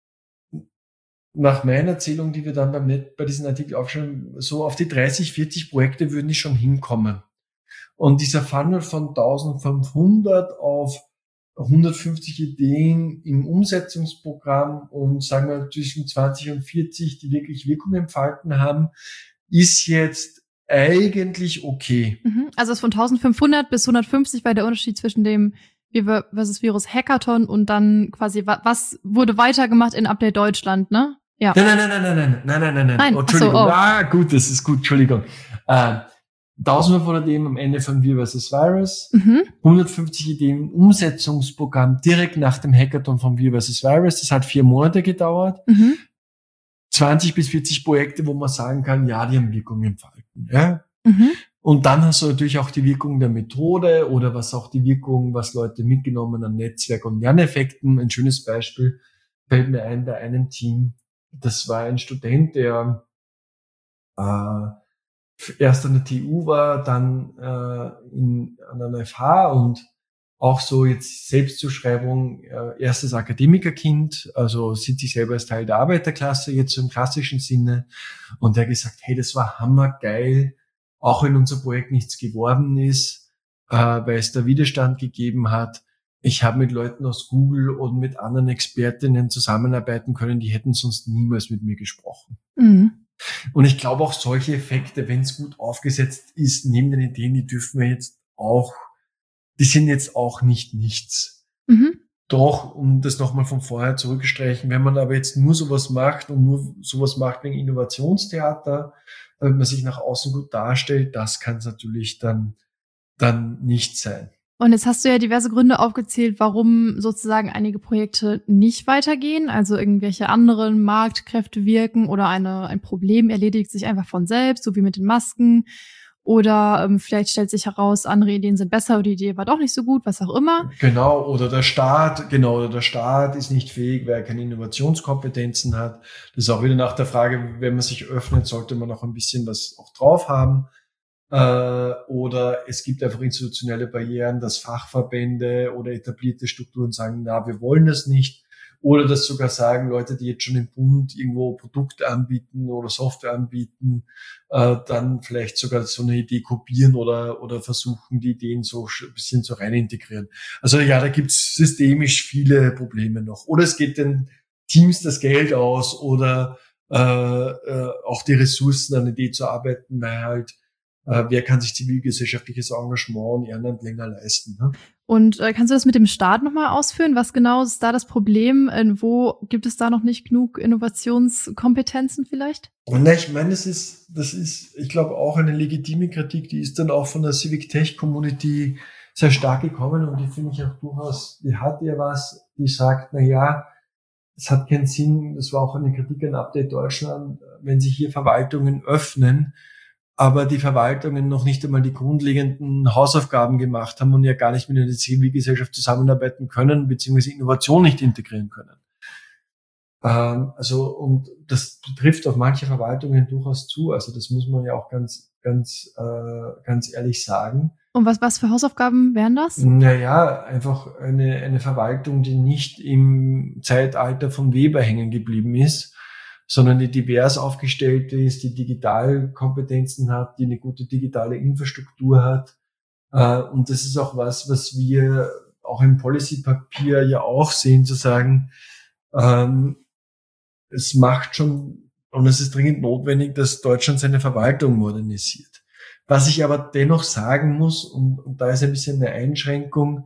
nach meiner Erzählung, die wir dann bei diesem Artikel aufschreiben, so auf die 30, 40 Projekte würden die schon hinkommen. Und dieser Funnel von 1500 auf 150 Ideen im Umsetzungsprogramm und sagen wir zwischen 20 und 40, die wirklich Wirkung entfalten haben, ist jetzt eigentlich okay. Also es von 1500 bis 150 war der Unterschied zwischen dem Wir vs. Virus Hackathon und dann quasi, was wurde weitergemacht in Update Deutschland, ne? Ja. Nein. Oh, Entschuldigung. Gut, das ist gut, Entschuldigung. 1500 Ideen am Ende von Wir vs. Virus, 150 Ideen im Umsetzungsprogramm direkt nach dem Hackathon von Wir vs. Virus. Das hat 4 Monate gedauert. 20 bis 40 Projekte, wo man sagen kann, ja, die haben Wirkung entfalten. Ja? Und dann hast du natürlich auch die Wirkung der Methode oder was Leute mitgenommen an Netzwerk- und Lerneffekten. Ein schönes Beispiel fällt mir ein bei einem Team. Das war ein Student, der erst an der TU war, dann an einer FH und auch so jetzt Selbstzuschreibung, erstes Akademikerkind, also sieht sich selber als Teil der Arbeiterklasse, jetzt so im klassischen Sinne. Und der hat gesagt, hey, das war hammergeil, auch wenn unser Projekt nichts geworden ist, weil es da Widerstand gegeben hat. Ich habe mit Leuten aus Google und mit anderen Expertinnen zusammenarbeiten können, die hätten sonst niemals mit mir gesprochen. Mhm. Und ich glaube auch solche Effekte, wenn es gut aufgesetzt ist, neben den Ideen, die sind jetzt auch nicht nichts. Mhm. Doch, um das nochmal von vorher zurückzustreichen, wenn man aber jetzt nur sowas macht wegen Innovationstheater, damit man sich nach außen gut darstellt, das kann es natürlich dann nicht sein. Und jetzt hast du ja diverse Gründe aufgezählt, warum sozusagen einige Projekte nicht weitergehen, also irgendwelche anderen Marktkräfte wirken oder ein Problem erledigt sich einfach von selbst, so wie mit den Masken. Oder vielleicht stellt sich heraus, andere Ideen sind besser oder die Idee war doch nicht so gut, was auch immer. Genau, oder der Staat ist nicht fähig, weil er keine Innovationskompetenzen hat. Das ist auch wieder nach der Frage, wenn man sich öffnet, sollte man auch ein bisschen was auch drauf haben. Oder es gibt einfach institutionelle Barrieren, dass Fachverbände oder etablierte Strukturen sagen, na, wir wollen das nicht. Oder dass sogar sagen, Leute, die jetzt schon im Bund irgendwo Produkte anbieten oder Software anbieten, dann vielleicht sogar so eine Idee kopieren oder versuchen, die Ideen so ein bisschen so rein integrieren. Also ja, da gibt's systemisch viele Probleme noch. Oder es geht den Teams das Geld aus oder auch die Ressourcen an der Idee zu arbeiten, weil halt wer kann sich zivilgesellschaftliches Engagement und Ehrenamt länger leisten? Ne? Und kannst du das mit dem Staat nochmal ausführen? Was genau ist da das Problem? Wo gibt es da noch nicht genug Innovationskompetenzen vielleicht? Na, ich meine, das ist, ich glaube, auch eine legitime Kritik, die ist dann auch von der Civic Tech Community sehr stark gekommen und die finde ich auch durchaus, die hat ja was, die sagt, na ja, es hat keinen Sinn, das war auch eine Kritik an Update Deutschland, wenn sich hier Verwaltungen öffnen, aber die Verwaltungen noch nicht einmal die grundlegenden Hausaufgaben gemacht haben und ja gar nicht mit der Zivilgesellschaft zusammenarbeiten können, beziehungsweise Innovation nicht integrieren können. Und das betrifft auf manche Verwaltungen durchaus zu. Also das muss man ja auch ganz ehrlich sagen. Und was für Hausaufgaben wären das? Naja, einfach eine Verwaltung, die nicht im Zeitalter von Weber hängen geblieben ist, sondern die divers aufgestellt ist, die Digitalkompetenzen hat, die eine gute digitale Infrastruktur hat. Und das ist auch was wir auch im Policy-Papier ja auch sehen, zu sagen, es macht schon, und es ist dringend notwendig, dass Deutschland seine Verwaltung modernisiert. Was ich aber dennoch sagen muss, und da ist ein bisschen eine Einschränkung,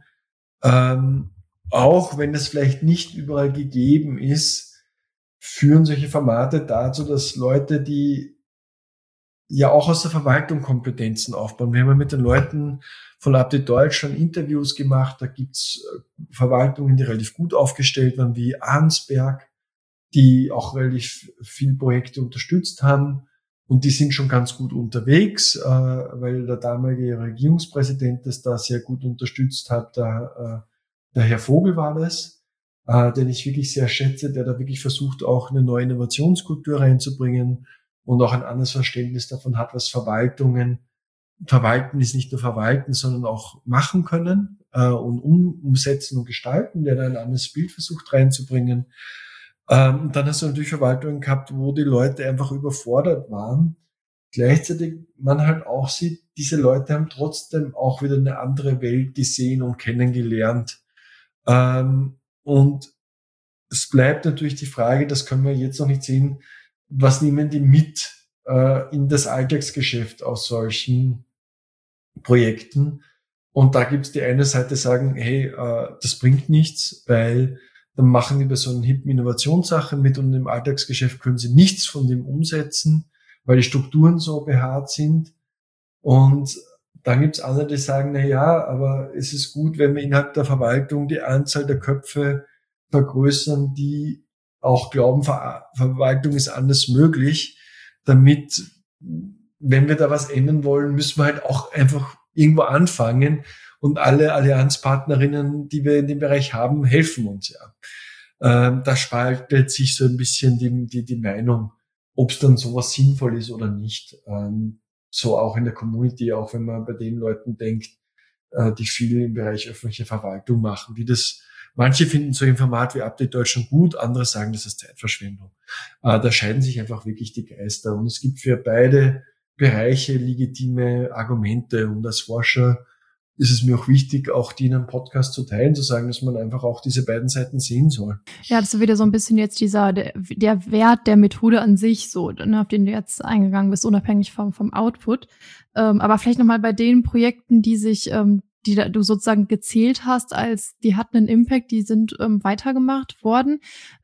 auch wenn das vielleicht nicht überall gegeben ist, führen solche Formate dazu, dass Leute, die ja auch aus der Verwaltung Kompetenzen aufbauen. Wir haben ja mit den Leuten von Update Deutschland Interviews gemacht, da gibt's Verwaltungen, die relativ gut aufgestellt waren, wie Arnsberg, die auch relativ viele Projekte unterstützt haben und die sind schon ganz gut unterwegs, weil der damalige Regierungspräsident das da sehr gut unterstützt hat, der Herr Vogel war das, den ich wirklich sehr schätze, der da wirklich versucht, auch eine neue Innovationskultur reinzubringen und auch ein anderes Verständnis davon hat, was Verwalten ist nicht nur verwalten, sondern auch machen können und umsetzen und gestalten, der da ein anderes Bild versucht reinzubringen. Und dann hast du natürlich Verwaltungen gehabt, wo die Leute einfach überfordert waren. Gleichzeitig man halt auch sieht, diese Leute haben trotzdem auch wieder eine andere Welt gesehen und kennengelernt. Und es bleibt natürlich die Frage, das können wir jetzt noch nicht sehen, was nehmen die mit in das Alltagsgeschäft aus solchen Projekten? Und da gibt's die eine Seite, sagen, hey, das bringt nichts, weil dann machen die bei so einer hippen Innovationssache mit und im Alltagsgeschäft können sie nichts von dem umsetzen, weil die Strukturen so behaart sind. Und dann gibt's andere, die sagen, na ja, aber es ist gut, wenn wir innerhalb der Verwaltung die Anzahl der Köpfe vergrößern, die auch glauben, Verwaltung ist anders möglich, damit wenn wir da was ändern wollen, müssen wir halt auch einfach irgendwo anfangen und alle Allianzpartnerinnen, die wir in dem Bereich haben, helfen uns ja. Da spaltet sich so ein bisschen die Meinung, ob es dann sowas sinnvoll ist oder nicht. So auch in der Community, auch wenn man bei den Leuten denkt, die viel im Bereich öffentliche Verwaltung machen, manche finden so ein Format wie Update Deutschland gut, andere sagen, das ist Zeitverschwendung. Da scheiden sich einfach wirklich die Geister. Und es gibt für beide Bereiche legitime Argumente. Und als Forscher ist es mir auch wichtig, auch die in einem Podcast zu teilen, zu sagen, dass man einfach auch diese beiden Seiten sehen soll. Ja, das ist wieder so ein bisschen jetzt der Wert der Methode an sich, so, ne, auf den du jetzt eingegangen bist, unabhängig vom Output. Aber vielleicht nochmal bei den Projekten, die du sozusagen gezählt hast, als die hatten einen Impact, die sind weitergemacht worden.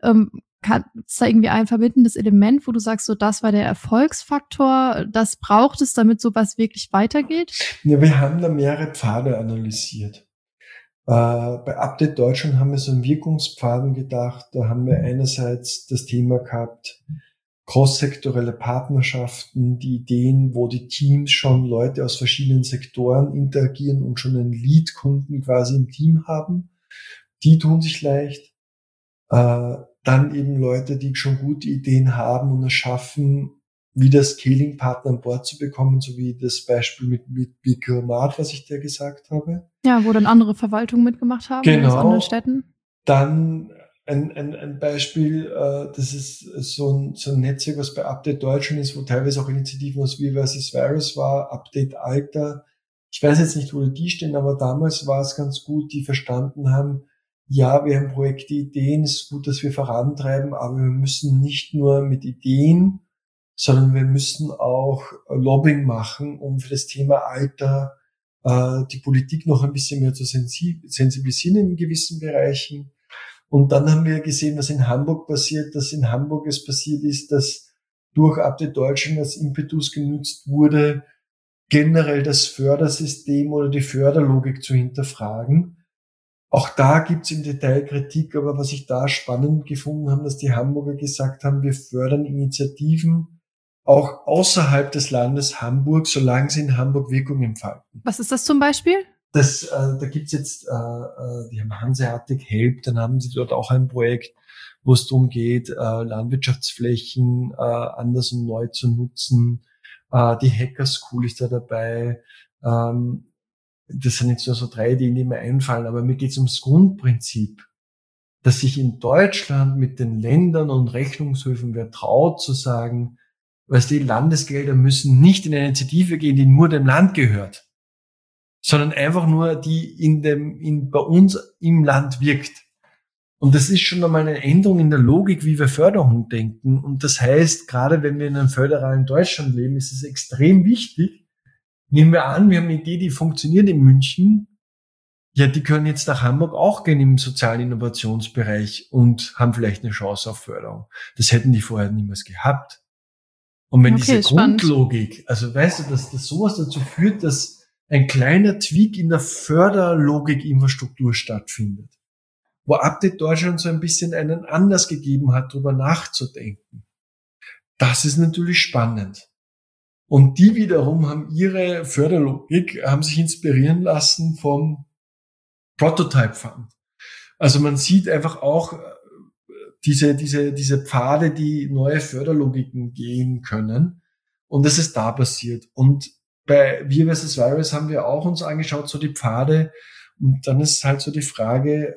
Ist da irgendwie ein verbindendes Element, wo du sagst, so das war der Erfolgsfaktor, das braucht es, damit sowas wirklich weitergeht? Ja, wir haben da mehrere Pfade analysiert. Bei Update Deutschland haben wir so einen Wirkungspfaden gedacht. Da haben wir einerseits das Thema gehabt, cross-sektorelle Partnerschaften, die Ideen, wo die Teams schon Leute aus verschiedenen Sektoren interagieren und schon einen Lead-Kunden quasi im Team haben. Die tun sich leicht. Dann eben Leute, die schon gute Ideen haben und es schaffen, wieder Scaling-Partner an Bord zu bekommen, so wie das Beispiel mit Bicromat, was ich dir gesagt habe. Ja, wo dann andere Verwaltungen mitgemacht haben, genau. Aus anderen Städten. Dann ein Beispiel, das ist so ein Netzwerk, was bei Update Deutschland ist, wo teilweise auch Initiativen aus Wir vs. Virus war, Update Alter. Ich weiß jetzt nicht, wo die stehen, aber damals war es ganz gut, die verstanden haben, ja, wir haben Projekte, Ideen, es ist gut, dass wir vorantreiben, aber wir müssen nicht nur mit Ideen, sondern wir müssen auch Lobbying machen, um für das Thema Alter die Politik noch ein bisschen mehr zu sensibilisieren in gewissen Bereichen. Und dann haben wir gesehen, was in Hamburg passiert, dass in Hamburg es passiert ist, dass durch Update Deutschland als Impetus genutzt wurde, generell das Fördersystem oder die Förderlogik zu hinterfragen. Auch da gibt's im Detail Kritik, aber was ich da spannend gefunden habe, dass die Hamburger gesagt haben, wir fördern Initiativen auch außerhalb des Landes Hamburg, solange sie in Hamburg Wirkung entfalten. Was ist das zum Beispiel? Da gibt's jetzt, die haben Hanseatic Help, dann haben sie dort auch ein Projekt, wo es darum geht, Landwirtschaftsflächen anders und neu zu nutzen. Die Hacker School ist da dabei. Das sind jetzt nur so 3 Ideen, die mir einfallen, aber mir geht's ums Grundprinzip, dass sich in Deutschland mit den Ländern und Rechnungshöfen wer traut zu sagen, weil die Landesgelder müssen nicht in eine Initiative gehen, die nur dem Land gehört, sondern einfach nur die bei uns im Land wirkt. Und das ist schon einmal eine Änderung in der Logik, wie wir Förderung denken. Und das heißt, gerade wenn wir in einem föderalen Deutschland leben, ist es extrem wichtig. Nehmen wir an, wir haben eine Idee, die funktioniert in München. Ja, die können jetzt nach Hamburg auch gehen im sozialen Innovationsbereich und haben vielleicht eine Chance auf Förderung. Das hätten die vorher niemals gehabt. Und wenn diese Grundlogik, also weißt du, dass sowas dazu führt, dass ein kleiner Tweak in der Förderlogik-Infrastruktur stattfindet, wo Update Deutschland so ein bisschen einen Anlass gegeben hat, darüber nachzudenken. Das ist natürlich spannend. Und die wiederum haben ihre Förderlogik, haben sich inspirieren lassen vom Prototype Fund. Also man sieht einfach auch diese Pfade, die neue Förderlogiken gehen können. Und das ist da passiert. Und bei Wir vs. Virus haben wir auch uns angeschaut, so die Pfade. Und dann ist halt so die Frage,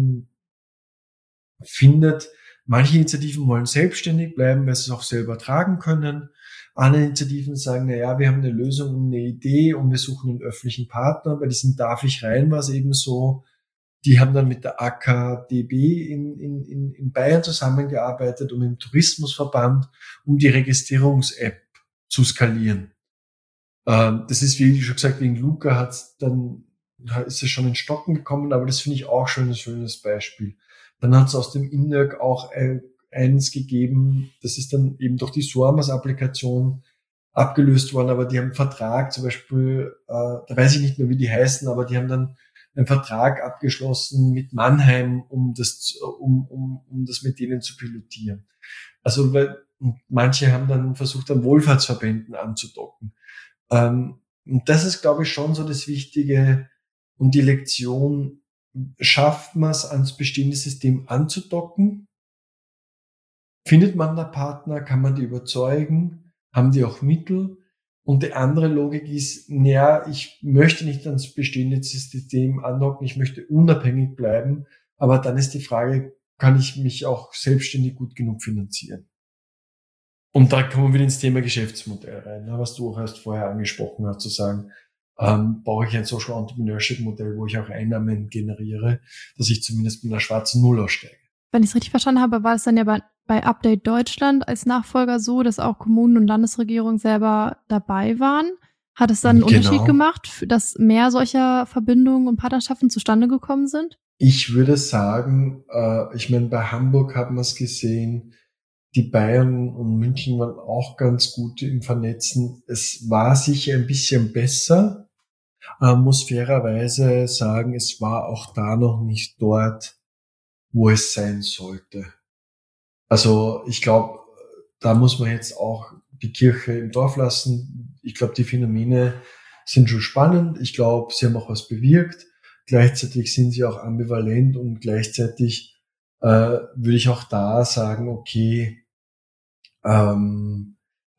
manche Initiativen wollen selbstständig bleiben, weil sie es auch selber tragen können. Andere Initiativen sagen, wir haben eine Lösung und eine Idee und wir suchen einen öffentlichen Partner. Bei diesen Darf ich rein war es eben so, die haben dann mit der AKDB in Bayern zusammengearbeitet und mit dem Tourismusverband, um die Registrierungs-App zu skalieren. Das ist, wie schon gesagt, wegen Luca ist es schon in Stocken gekommen, aber das finde ich auch schon ein schönes Beispiel. Dann hat es aus dem INERC auch eins gegeben, das ist dann eben durch die SORMAS-Applikation abgelöst worden, aber die haben einen Vertrag, zum Beispiel, da weiß ich nicht mehr, wie die heißen, aber die haben dann einen Vertrag abgeschlossen mit Mannheim, um das mit denen zu pilotieren. Also, weil und manche haben dann versucht, an Wohlfahrtsverbänden anzudocken. Und das ist, glaube ich, schon so das Wichtige und die Lektion, schafft man es, ans bestehende System anzudocken? Findet man da Partner? Kann man die überzeugen? Haben die auch Mittel? Und die andere Logik ist, ich möchte nicht ans bestehende System andocken, ich möchte unabhängig bleiben, aber dann ist die Frage, kann ich mich auch selbstständig gut genug finanzieren? Und da kommen wir wieder ins Thema Geschäftsmodell rein, was du auch erst vorher angesprochen hast, zu sagen, brauche ich ein Social Entrepreneurship Modell, wo ich auch Einnahmen generiere, dass ich zumindest mit einer schwarzen Null aussteige. Wenn ich es richtig verstanden habe, war es dann ja bei Update Deutschland als Nachfolger so, dass auch Kommunen und Landesregierungen selber dabei waren. Hat es dann einen Unterschied gemacht, dass mehr solcher Verbindungen und Partnerschaften zustande gekommen sind? Ich würde sagen, bei Hamburg haben wir es gesehen, die Bayern und München waren auch ganz gut im Vernetzen. Es war sicher ein bisschen besser, muss fairerweise sagen, es war auch da noch nicht dort, wo es sein sollte. Also ich glaube, da muss man jetzt auch die Kirche im Dorf lassen. Ich glaube, die Phänomene sind schon spannend. Ich glaube, sie haben auch was bewirkt. Gleichzeitig sind sie auch ambivalent und gleichzeitig würde ich auch da sagen, okay, haben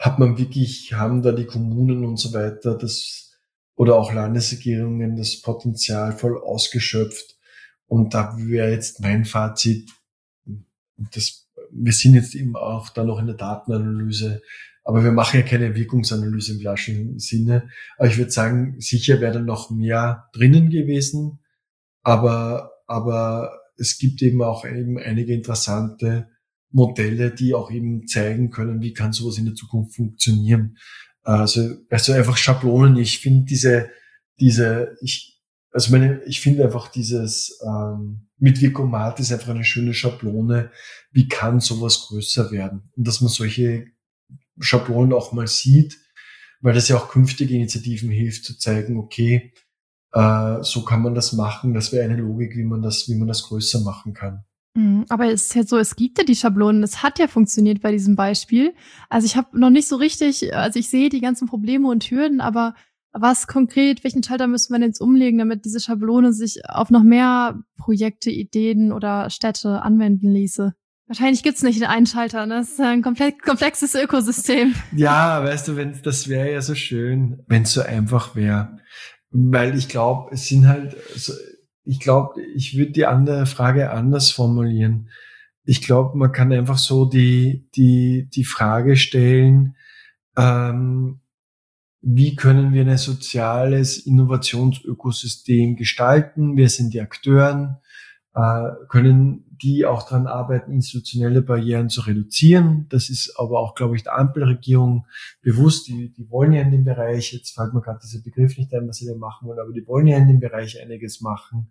da die Kommunen und so weiter oder auch Landesregierungen das Potenzial voll ausgeschöpft. Und da wäre jetzt mein Fazit, wir sind jetzt eben auch da noch in der Datenanalyse, aber wir machen ja keine Wirkungsanalyse im klassischen Sinne. Aber ich würde sagen, sicher wäre da noch mehr drinnen gewesen, aber es gibt eben auch einige interessante Modelle, die auch eben zeigen können, wie kann sowas in der Zukunft funktionieren. Also einfach Schablonen. Ich finde ich finde einfach dieses mit Vircomat ist einfach eine schöne Schablone. Wie kann sowas größer werden? Und dass man solche Schablonen auch mal sieht, weil das ja auch künftige Initiativen hilft, zu zeigen, okay, so kann man das machen. Das wäre eine Logik, wie man das größer machen kann. Aber es ist ja so, es gibt ja die Schablonen, es hat ja funktioniert bei diesem Beispiel. Also ich habe noch nicht so richtig, also ich sehe die ganzen Probleme und Hürden, aber was konkret, welchen Schalter müssen wir denn jetzt umlegen, damit diese Schablone sich auf noch mehr Projekte, Ideen oder Städte anwenden ließe? Wahrscheinlich gibt's nicht einen Schalter, ne? Das ist ein komplexes Ökosystem. Ja, weißt du, das wäre ja so schön, wenn es so einfach wäre. Weil ich glaube, ich würde die andere Frage anders formulieren. Ich glaube, man kann einfach so die Frage stellen, wie können wir ein soziales Innovationsökosystem gestalten? Wer sind die Akteuren? Können die auch daran arbeiten, institutionelle Barrieren zu reduzieren? Das ist aber auch, glaube ich, der Ampelregierung bewusst. Die wollen ja in dem Bereich, jetzt fällt mir gerade dieser Begriff nicht ein, was sie da machen wollen, aber die wollen ja in dem Bereich einiges machen.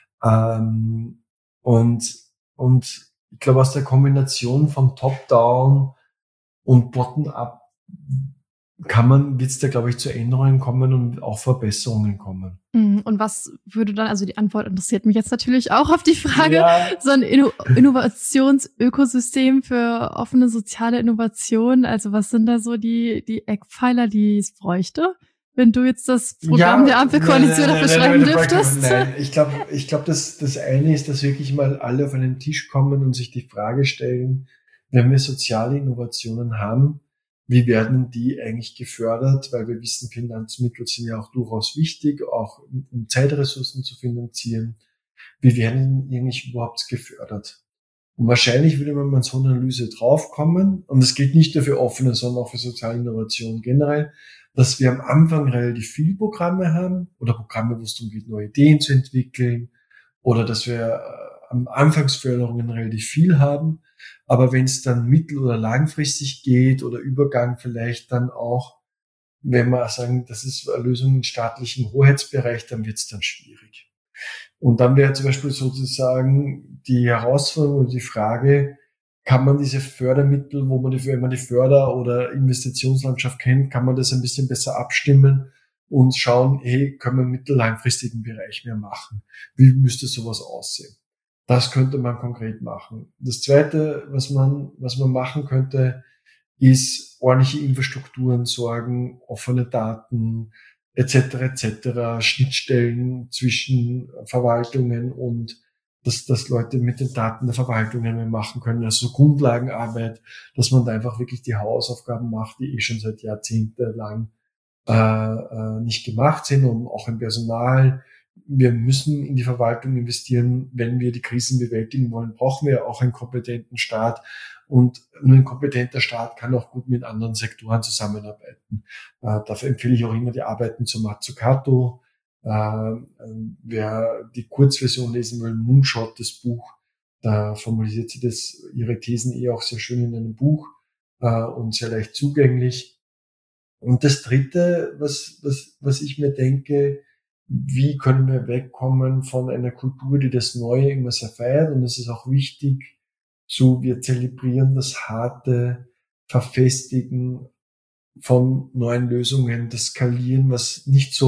Und ich glaube, aus der Kombination von Top-Down und Bottom-Up wird es da, glaube ich, zu Änderungen kommen und auch Verbesserungen kommen. Und was würde dann, also die Antwort interessiert mich jetzt natürlich auch auf die Frage, so ein Innovationsökosystem für offene soziale Innovation, also was sind da so die Eckpfeiler, die es bräuchte? Wenn du jetzt das Programm der Ampelkoalition dafür schreiben dürftest? Nein, ich glaube, das eine ist, dass wirklich mal alle auf einen Tisch kommen und sich die Frage stellen, wenn wir soziale Innovationen haben, wie werden die eigentlich gefördert? Weil wir wissen, Finanzmittel sind ja auch durchaus wichtig, auch um Zeitressourcen zu finanzieren. Wie werden die eigentlich überhaupt gefördert? Und wahrscheinlich würde man mit so einer Analyse draufkommen, und das gilt nicht nur für offene, sondern auch für soziale Innovation generell, dass wir am Anfang relativ viele Programme haben oder Programme, wo es darum geht, neue Ideen zu entwickeln, oder dass wir am Anfangsförderungen relativ viel haben. Aber wenn es dann mittel- oder langfristig geht oder Übergang vielleicht dann auch, wenn wir sagen, das ist eine Lösung im staatlichen Hoheitsbereich, dann wird es dann schwierig. Und dann wäre zum Beispiel sozusagen die Herausforderung oder die Frage, kann man diese Fördermittel, wenn man die Förder- oder Investitionslandschaft kennt, kann man das ein bisschen besser abstimmen und schauen, hey, können wir im mittellangfristigen Bereich mehr machen? Wie müsste sowas aussehen? Das könnte man konkret machen. Das Zweite, was man machen könnte, ist ordentliche Infrastrukturen sorgen, offene Daten, etc., Schnittstellen zwischen Verwaltungen und dass Leute mit den Daten der Verwaltungen mehr machen können, also so Grundlagenarbeit, dass man da einfach wirklich die Hausaufgaben macht, die schon seit Jahrzehnten lang nicht gemacht sind, und auch im Personal. Wir müssen in die Verwaltung investieren. Wenn wir die Krisen bewältigen wollen, brauchen wir auch einen kompetenten Staat. Und nur ein kompetenter Staat kann auch gut mit anderen Sektoren zusammenarbeiten. Dafür empfehle ich auch immer die Arbeiten zu Mazzucato. Wer die Kurzversion lesen will, Moonshot, das Buch, da formuliert sie ihre Thesen auch sehr schön in einem Buch und sehr leicht zugänglich. Und das Dritte, was ich mir denke, wie können wir wegkommen von einer Kultur, die das Neue immer sehr feiert, und es ist auch wichtig, so wir zelebrieren das harte Verfestigen von neuen Lösungen, das Skalieren, was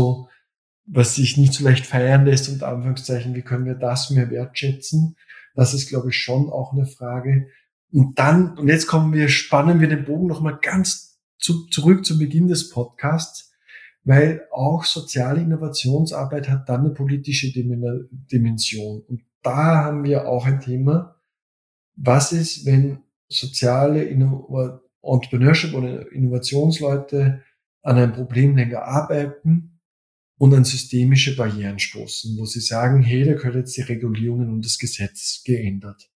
sich nicht so leicht feiern lässt, unter Anführungszeichen, wie können wir das mehr wertschätzen? Das ist, glaube ich, schon auch eine Frage. Und jetzt spannen wir den Bogen nochmal ganz zurück zum Beginn des Podcasts, weil auch soziale Innovationsarbeit hat dann eine politische Dimension. Und da haben wir auch ein Thema. Was ist, wenn soziale Entrepreneurship oder Innovationsleute an einem Problem länger arbeiten und an systemische Barrieren stoßen, wo sie sagen, hey, da gehört jetzt die Regulierungen und das Gesetz geändert.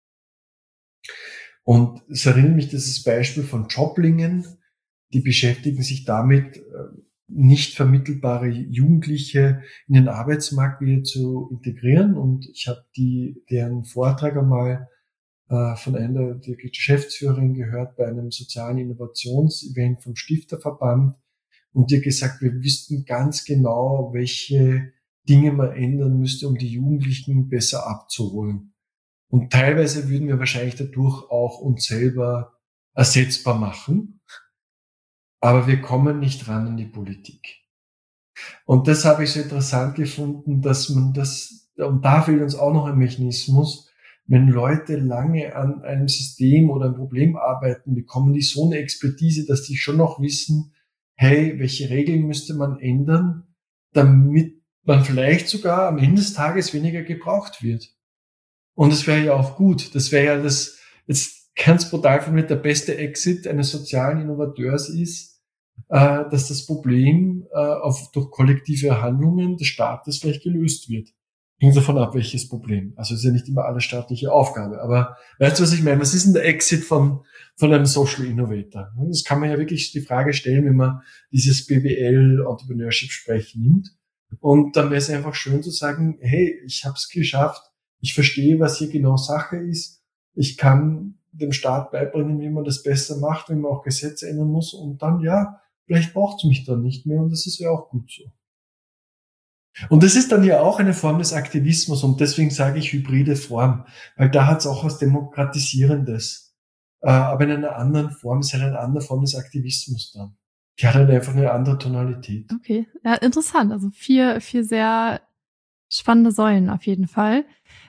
Und es erinnert mich dieses Beispiel von Joblingen. Die beschäftigen sich damit, nicht vermittelbare Jugendliche in den Arbeitsmarkt wieder zu integrieren. Und ich habe deren Vortrag einmal von einer der Geschäftsführerin gehört bei einem sozialen Innovationsevent vom Stifterverband. Und die hat gesagt, wir wüssten ganz genau, welche Dinge man ändern müsste, um die Jugendlichen besser abzuholen. Und teilweise würden wir wahrscheinlich dadurch auch uns selber ersetzbar machen. Aber wir kommen nicht ran an die Politik. Und das habe ich so interessant gefunden, dass man und da fehlt uns auch noch ein Mechanismus, wenn Leute lange an einem System oder einem Problem arbeiten, bekommen die so eine Expertise, dass die schon noch wissen, hey, welche Regeln müsste man ändern, damit man vielleicht sogar am Ende des Tages weniger gebraucht wird. Und das wäre ja auch gut. Das wäre ja jetzt ganz brutal von mir, der beste Exit eines sozialen Innovateurs ist, dass das Problem durch kollektive Handlungen des Staates vielleicht gelöst wird. Hängt davon ab, welches Problem. Also ist ja nicht immer alles staatliche Aufgabe. Aber weißt du, was ich meine? Was ist denn der Exit von einem Social Innovator? Das kann man ja wirklich die Frage stellen, wenn man dieses BWL-Entrepreneurship-Sprechen nimmt. Und dann wäre es einfach schön zu sagen, hey, ich habe es geschafft, ich verstehe, was hier genau Sache ist, ich kann dem Staat beibringen, wie man das besser macht, wenn man auch Gesetze ändern muss, und dann, ja, vielleicht braucht es mich dann nicht mehr, und das ist ja auch gut so. Und das ist dann ja auch eine Form des Aktivismus, und deswegen sage ich hybride Form, weil da hat es auch was Demokratisierendes. Aber in einer anderen Form, ist halt eine andere Form des Aktivismus dann. Die hat halt einfach eine andere Tonalität. Okay, ja, interessant. Also vier sehr spannende Säulen auf jeden Fall.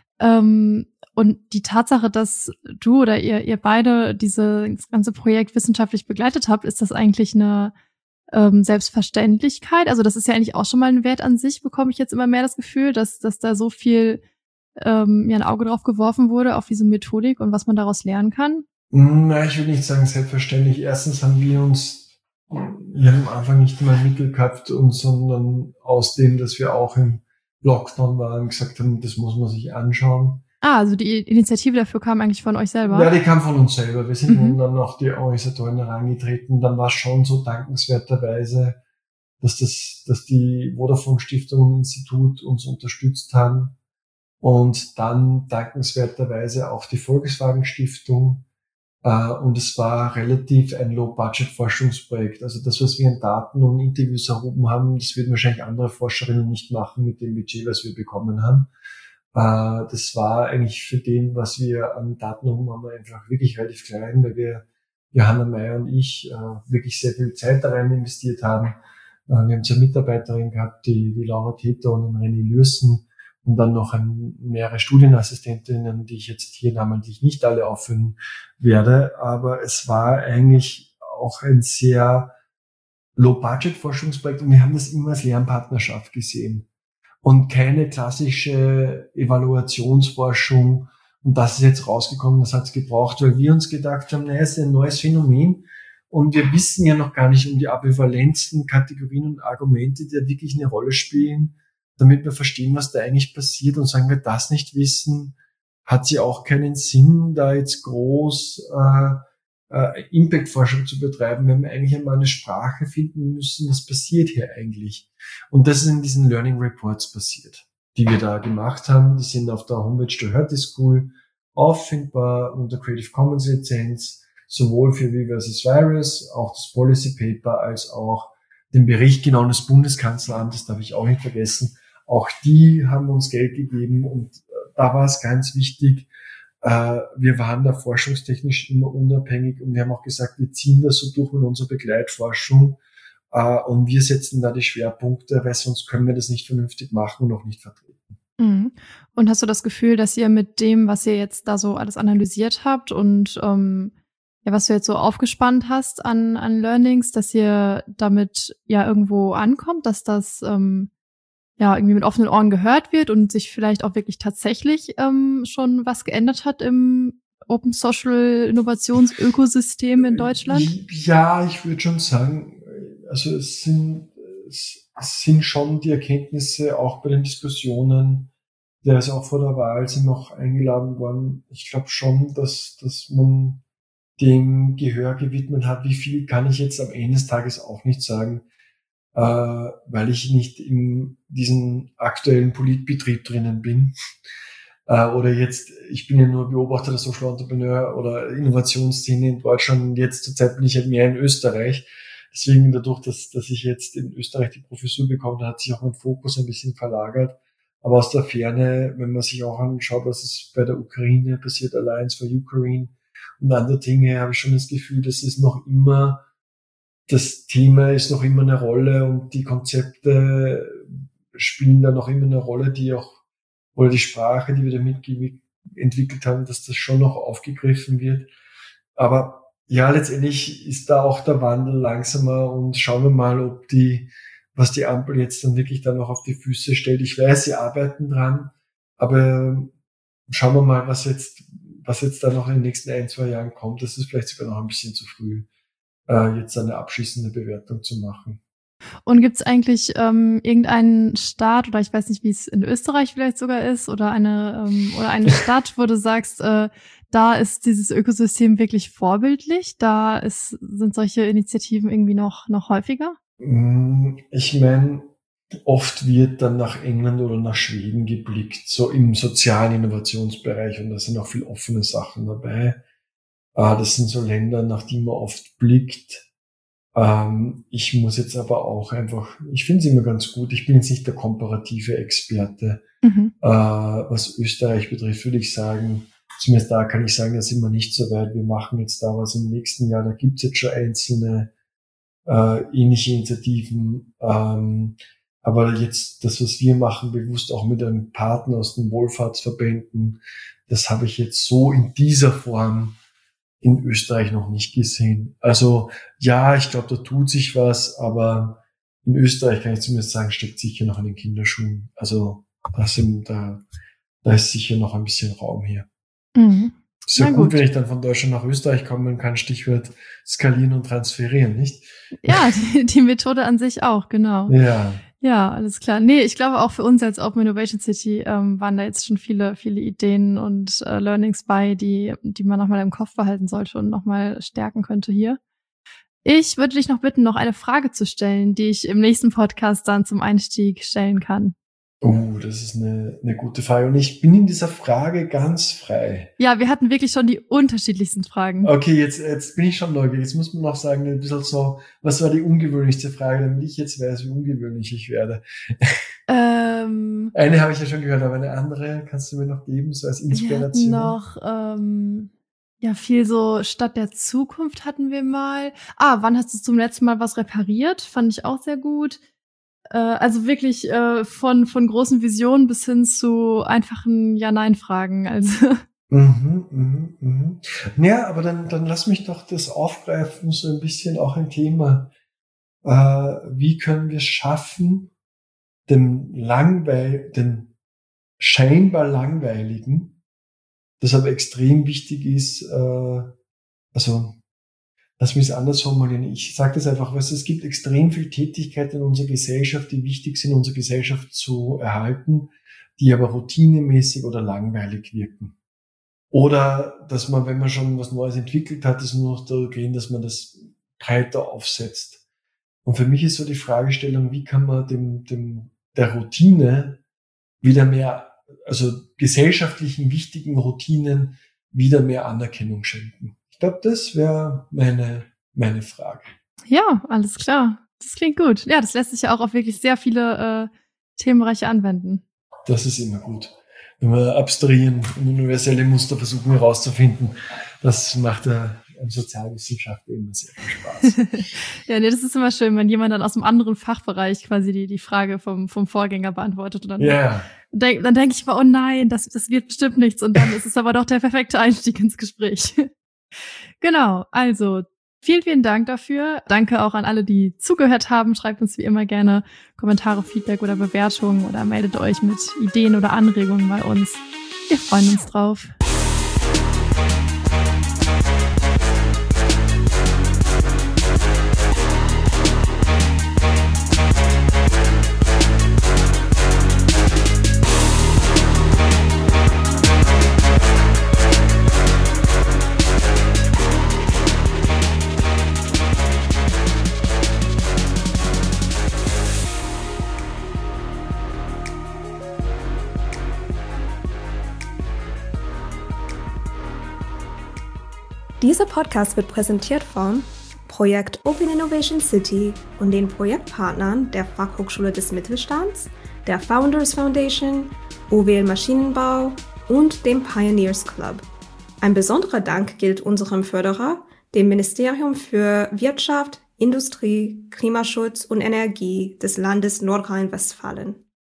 Und die Tatsache, dass du oder ihr beide das ganze Projekt wissenschaftlich begleitet habt, ist das eigentlich eine Selbstverständlichkeit? Also das ist ja eigentlich auch schon mal ein Wert an sich, bekomme ich jetzt immer mehr das Gefühl, dass da so viel ein Auge drauf geworfen wurde auf diese Methodik und was man daraus lernen kann? Na, ich will nicht sagen selbstverständlich. Erstens haben wir haben am Anfang nicht immer Mittel gehabt, sondern aus dem, dass wir auch im Lockdown waren, gesagt haben, das muss man sich anschauen. Also die Initiative dafür kam eigentlich von euch selber? Ja, die kam von uns selber. Wir sind dann noch die Organisatoren herangetreten. Dann war es schon so dankenswerterweise, dass die Vodafone Stiftung und Institut uns unterstützt haben. Und dann dankenswerterweise auch die Volkswagen Stiftung. Und es war relativ ein Low-Budget-Forschungsprojekt. Also das, was wir an Daten und Interviews erhoben haben, das würden wahrscheinlich andere Forscherinnen nicht machen mit dem Budget, was wir bekommen haben. Das war eigentlich für den, was wir an Daten erhoben haben, einfach wirklich relativ klein, weil wir, Johanna Meyer und ich, wirklich sehr viel Zeit da rein investiert haben. Wir haben 2 Mitarbeiterinnen gehabt, die Laura Täter und René Lürsen, und dann noch mehrere Studienassistentinnen, die ich jetzt hier namentlich nicht alle aufführen werde. Aber es war eigentlich auch ein sehr Low-Budget-Forschungsprojekt und wir haben das immer als Lernpartnerschaft gesehen und keine klassische Evaluationsforschung. Und das ist jetzt rausgekommen, das hat es gebraucht, weil wir uns gedacht haben, naja, es ist ein neues Phänomen und wir wissen ja noch gar nicht um die ambivalenzen, Kategorien und Argumente, die da wirklich eine Rolle spielen, damit wir verstehen, was da eigentlich passiert. Und sagen wir das nicht wissen, hat sie auch keinen Sinn, da jetzt groß Impact-Forschung zu betreiben, wenn wir eigentlich einmal eine Sprache finden müssen, was passiert hier eigentlich. Und das ist in diesen Learning Reports passiert, die wir da gemacht haben. Die sind auf der Homepage der Hertie School auffindbar unter Creative Commons Lizenz, sowohl für V versus Virus, auch das Policy Paper, als auch den Bericht genau des Bundeskanzleramtes, darf ich auch nicht vergessen. Auch die haben uns Geld gegeben und da war es ganz wichtig, wir waren da forschungstechnisch immer unabhängig und wir haben auch gesagt, wir ziehen das so durch mit unserer Begleitforschung und wir setzen da die Schwerpunkte, weil sonst können wir das nicht vernünftig machen und auch nicht vertreten. Mhm. Und hast du das Gefühl, dass ihr mit dem, was ihr jetzt da so alles analysiert habt und was du jetzt so aufgespannt hast an Learnings, dass ihr damit ja irgendwo ankommt, dass das irgendwie mit offenen Ohren gehört wird und sich vielleicht auch wirklich tatsächlich schon was geändert hat im Open Social Innovationsökosystem in Deutschland? Ja, ich würde schon sagen, also es sind schon die Erkenntnisse, auch bei den Diskussionen, der ist auch vor der Wahl sind noch eingeladen worden. Ich glaube schon, dass man dem Gehör gewidmet hat. Wie viel kann ich jetzt am Ende des Tages auch nicht sagen, weil ich nicht in diesem aktuellen Politbetrieb drinnen bin. Oder jetzt, ich bin ja nur Beobachter der Social Entrepreneur oder Innovationsszene in Deutschland und jetzt zurzeit bin ich halt mehr in Österreich. Deswegen dadurch, dass ich jetzt in Österreich die Professur bekommen, hat sich auch mein Fokus ein bisschen verlagert. Aber aus der Ferne, wenn man sich auch anschaut, was ist bei der Ukraine passiert, Alliance for Ukraine und andere Dinge, habe ich schon das Gefühl, dass es noch immer das Thema ist noch immer eine Rolle und die Konzepte spielen da noch immer eine Rolle, oder die Sprache, die wir damit entwickelt haben, dass das schon noch aufgegriffen wird. Aber ja, letztendlich ist da auch der Wandel langsamer und schauen wir mal, was die Ampel jetzt dann wirklich dann noch auf die Füße stellt. Ich weiß, sie arbeiten dran, aber schauen wir mal, was jetzt da noch in den nächsten 1-2 Jahren kommt. Das ist vielleicht sogar noch ein bisschen zu früh, jetzt eine abschließende Bewertung zu machen. Und gibt es eigentlich irgendeinen Staat, oder ich weiß nicht, wie es in Österreich vielleicht sogar ist, oder eine Stadt, wo du sagst, da ist dieses Ökosystem wirklich vorbildlich, sind solche Initiativen irgendwie noch häufiger? Ich meine, oft wird dann nach England oder nach Schweden geblickt, so im sozialen Innovationsbereich, und da sind auch viel offene Sachen dabei. Das sind so Länder, nach die man oft blickt. Ich muss jetzt aber auch einfach, ich finde es immer ganz gut, ich bin jetzt nicht der komparative Experte. Was Österreich betrifft, würde ich sagen, zumindest da kann ich sagen, da sind wir nicht so weit. Wir machen jetzt da was im nächsten Jahr, da gibt es jetzt schon einzelne ähnliche Initiativen. Aber jetzt das, was wir machen, bewusst auch mit einem Partner aus den Wohlfahrtsverbänden, das habe ich jetzt so in dieser Form in Österreich noch nicht gesehen. Also ja, ich glaube, da tut sich was, aber in Österreich kann ich zumindest sagen, steckt sicher noch in den Kinderschuhen. Also da ist sicher noch ein bisschen Raum hier. Mhm. Ist ja gut, wenn ich dann von Deutschland nach Österreich komme und kann Stichwort skalieren und transferieren, nicht? Ja, die Methode an sich auch, genau. Ja, alles klar. Nee, ich glaube auch für uns als Open Innovation City waren da jetzt schon viele Ideen und Learnings bei, die man nochmal im Kopf behalten sollte und nochmal stärken könnte hier. Ich würde dich noch bitten, noch eine Frage zu stellen, die ich im nächsten Podcast dann zum Einstieg stellen kann. Oh, das ist eine gute Frage. Und ich bin in dieser Frage ganz frei. Ja, wir hatten wirklich schon die unterschiedlichsten Fragen. Okay, jetzt bin ich schon neugierig. Jetzt muss man noch sagen, ein bisschen so, was war die ungewöhnlichste Frage, damit ich jetzt weiß, wie ungewöhnlich ich werde. Eine habe ich ja schon gehört, aber eine andere kannst du mir noch geben, so als Inspiration? Wir hatten noch, viel so Stadt der Zukunft hatten wir mal. Wann hast du zum letzten Mal was repariert? Fand ich auch sehr gut. Also wirklich von großen Visionen bis hin zu einfachen Ja-Nein-Fragen. Also Ja, aber dann lass mich doch das aufgreifen, so ein bisschen auch ein Thema. Wie können wir es schaffen, den scheinbar langweiligen, das aber extrem wichtig ist, lass mich es anders formulieren. Ich sage das einfach, es gibt extrem viel Tätigkeit in unserer Gesellschaft, die wichtig sind, unsere Gesellschaft zu erhalten, die aber routinemäßig oder langweilig wirken. Oder, dass man, wenn man schon was Neues entwickelt hat, es nur noch darum geht, dass man das breiter aufsetzt. Und für mich ist so die Fragestellung, wie kann man der Routine wieder mehr, also gesellschaftlichen wichtigen Routinen wieder mehr Anerkennung schenken? Ich glaube, das wäre meine Frage. Ja, alles klar. Das klingt gut. Ja, das lässt sich ja auch auf wirklich sehr viele Themenbereiche anwenden. Das ist immer gut. Wenn wir abstrahieren und universelle Muster versuchen herauszufinden, das macht einem Sozialwissenschaftler immer sehr viel Spaß. Ja, nee, das ist immer schön, wenn jemand dann aus einem anderen Fachbereich quasi die Frage vom Vorgänger beantwortet. Und dann, dann denke ich mal, oh nein, das wird bestimmt nichts. Und dann ist es aber doch der perfekte Einstieg ins Gespräch. Genau, also vielen, vielen Dank dafür. Danke auch an alle, die zugehört haben. Schreibt uns wie immer gerne Kommentare, Feedback oder Bewertungen oder meldet euch mit Ideen oder Anregungen bei uns. Wir freuen uns drauf. Dieser Podcast wird präsentiert von Projekt Open Innovation City und den Projektpartnern der Fachhochschule des Mittelstands, der Founders Foundation, OWL Maschinenbau und dem Pioneers Club. Ein besonderer Dank gilt unserem Förderer, dem Ministerium für Wirtschaft, Industrie, Klimaschutz und Energie des Landes Nordrhein-Westfalen.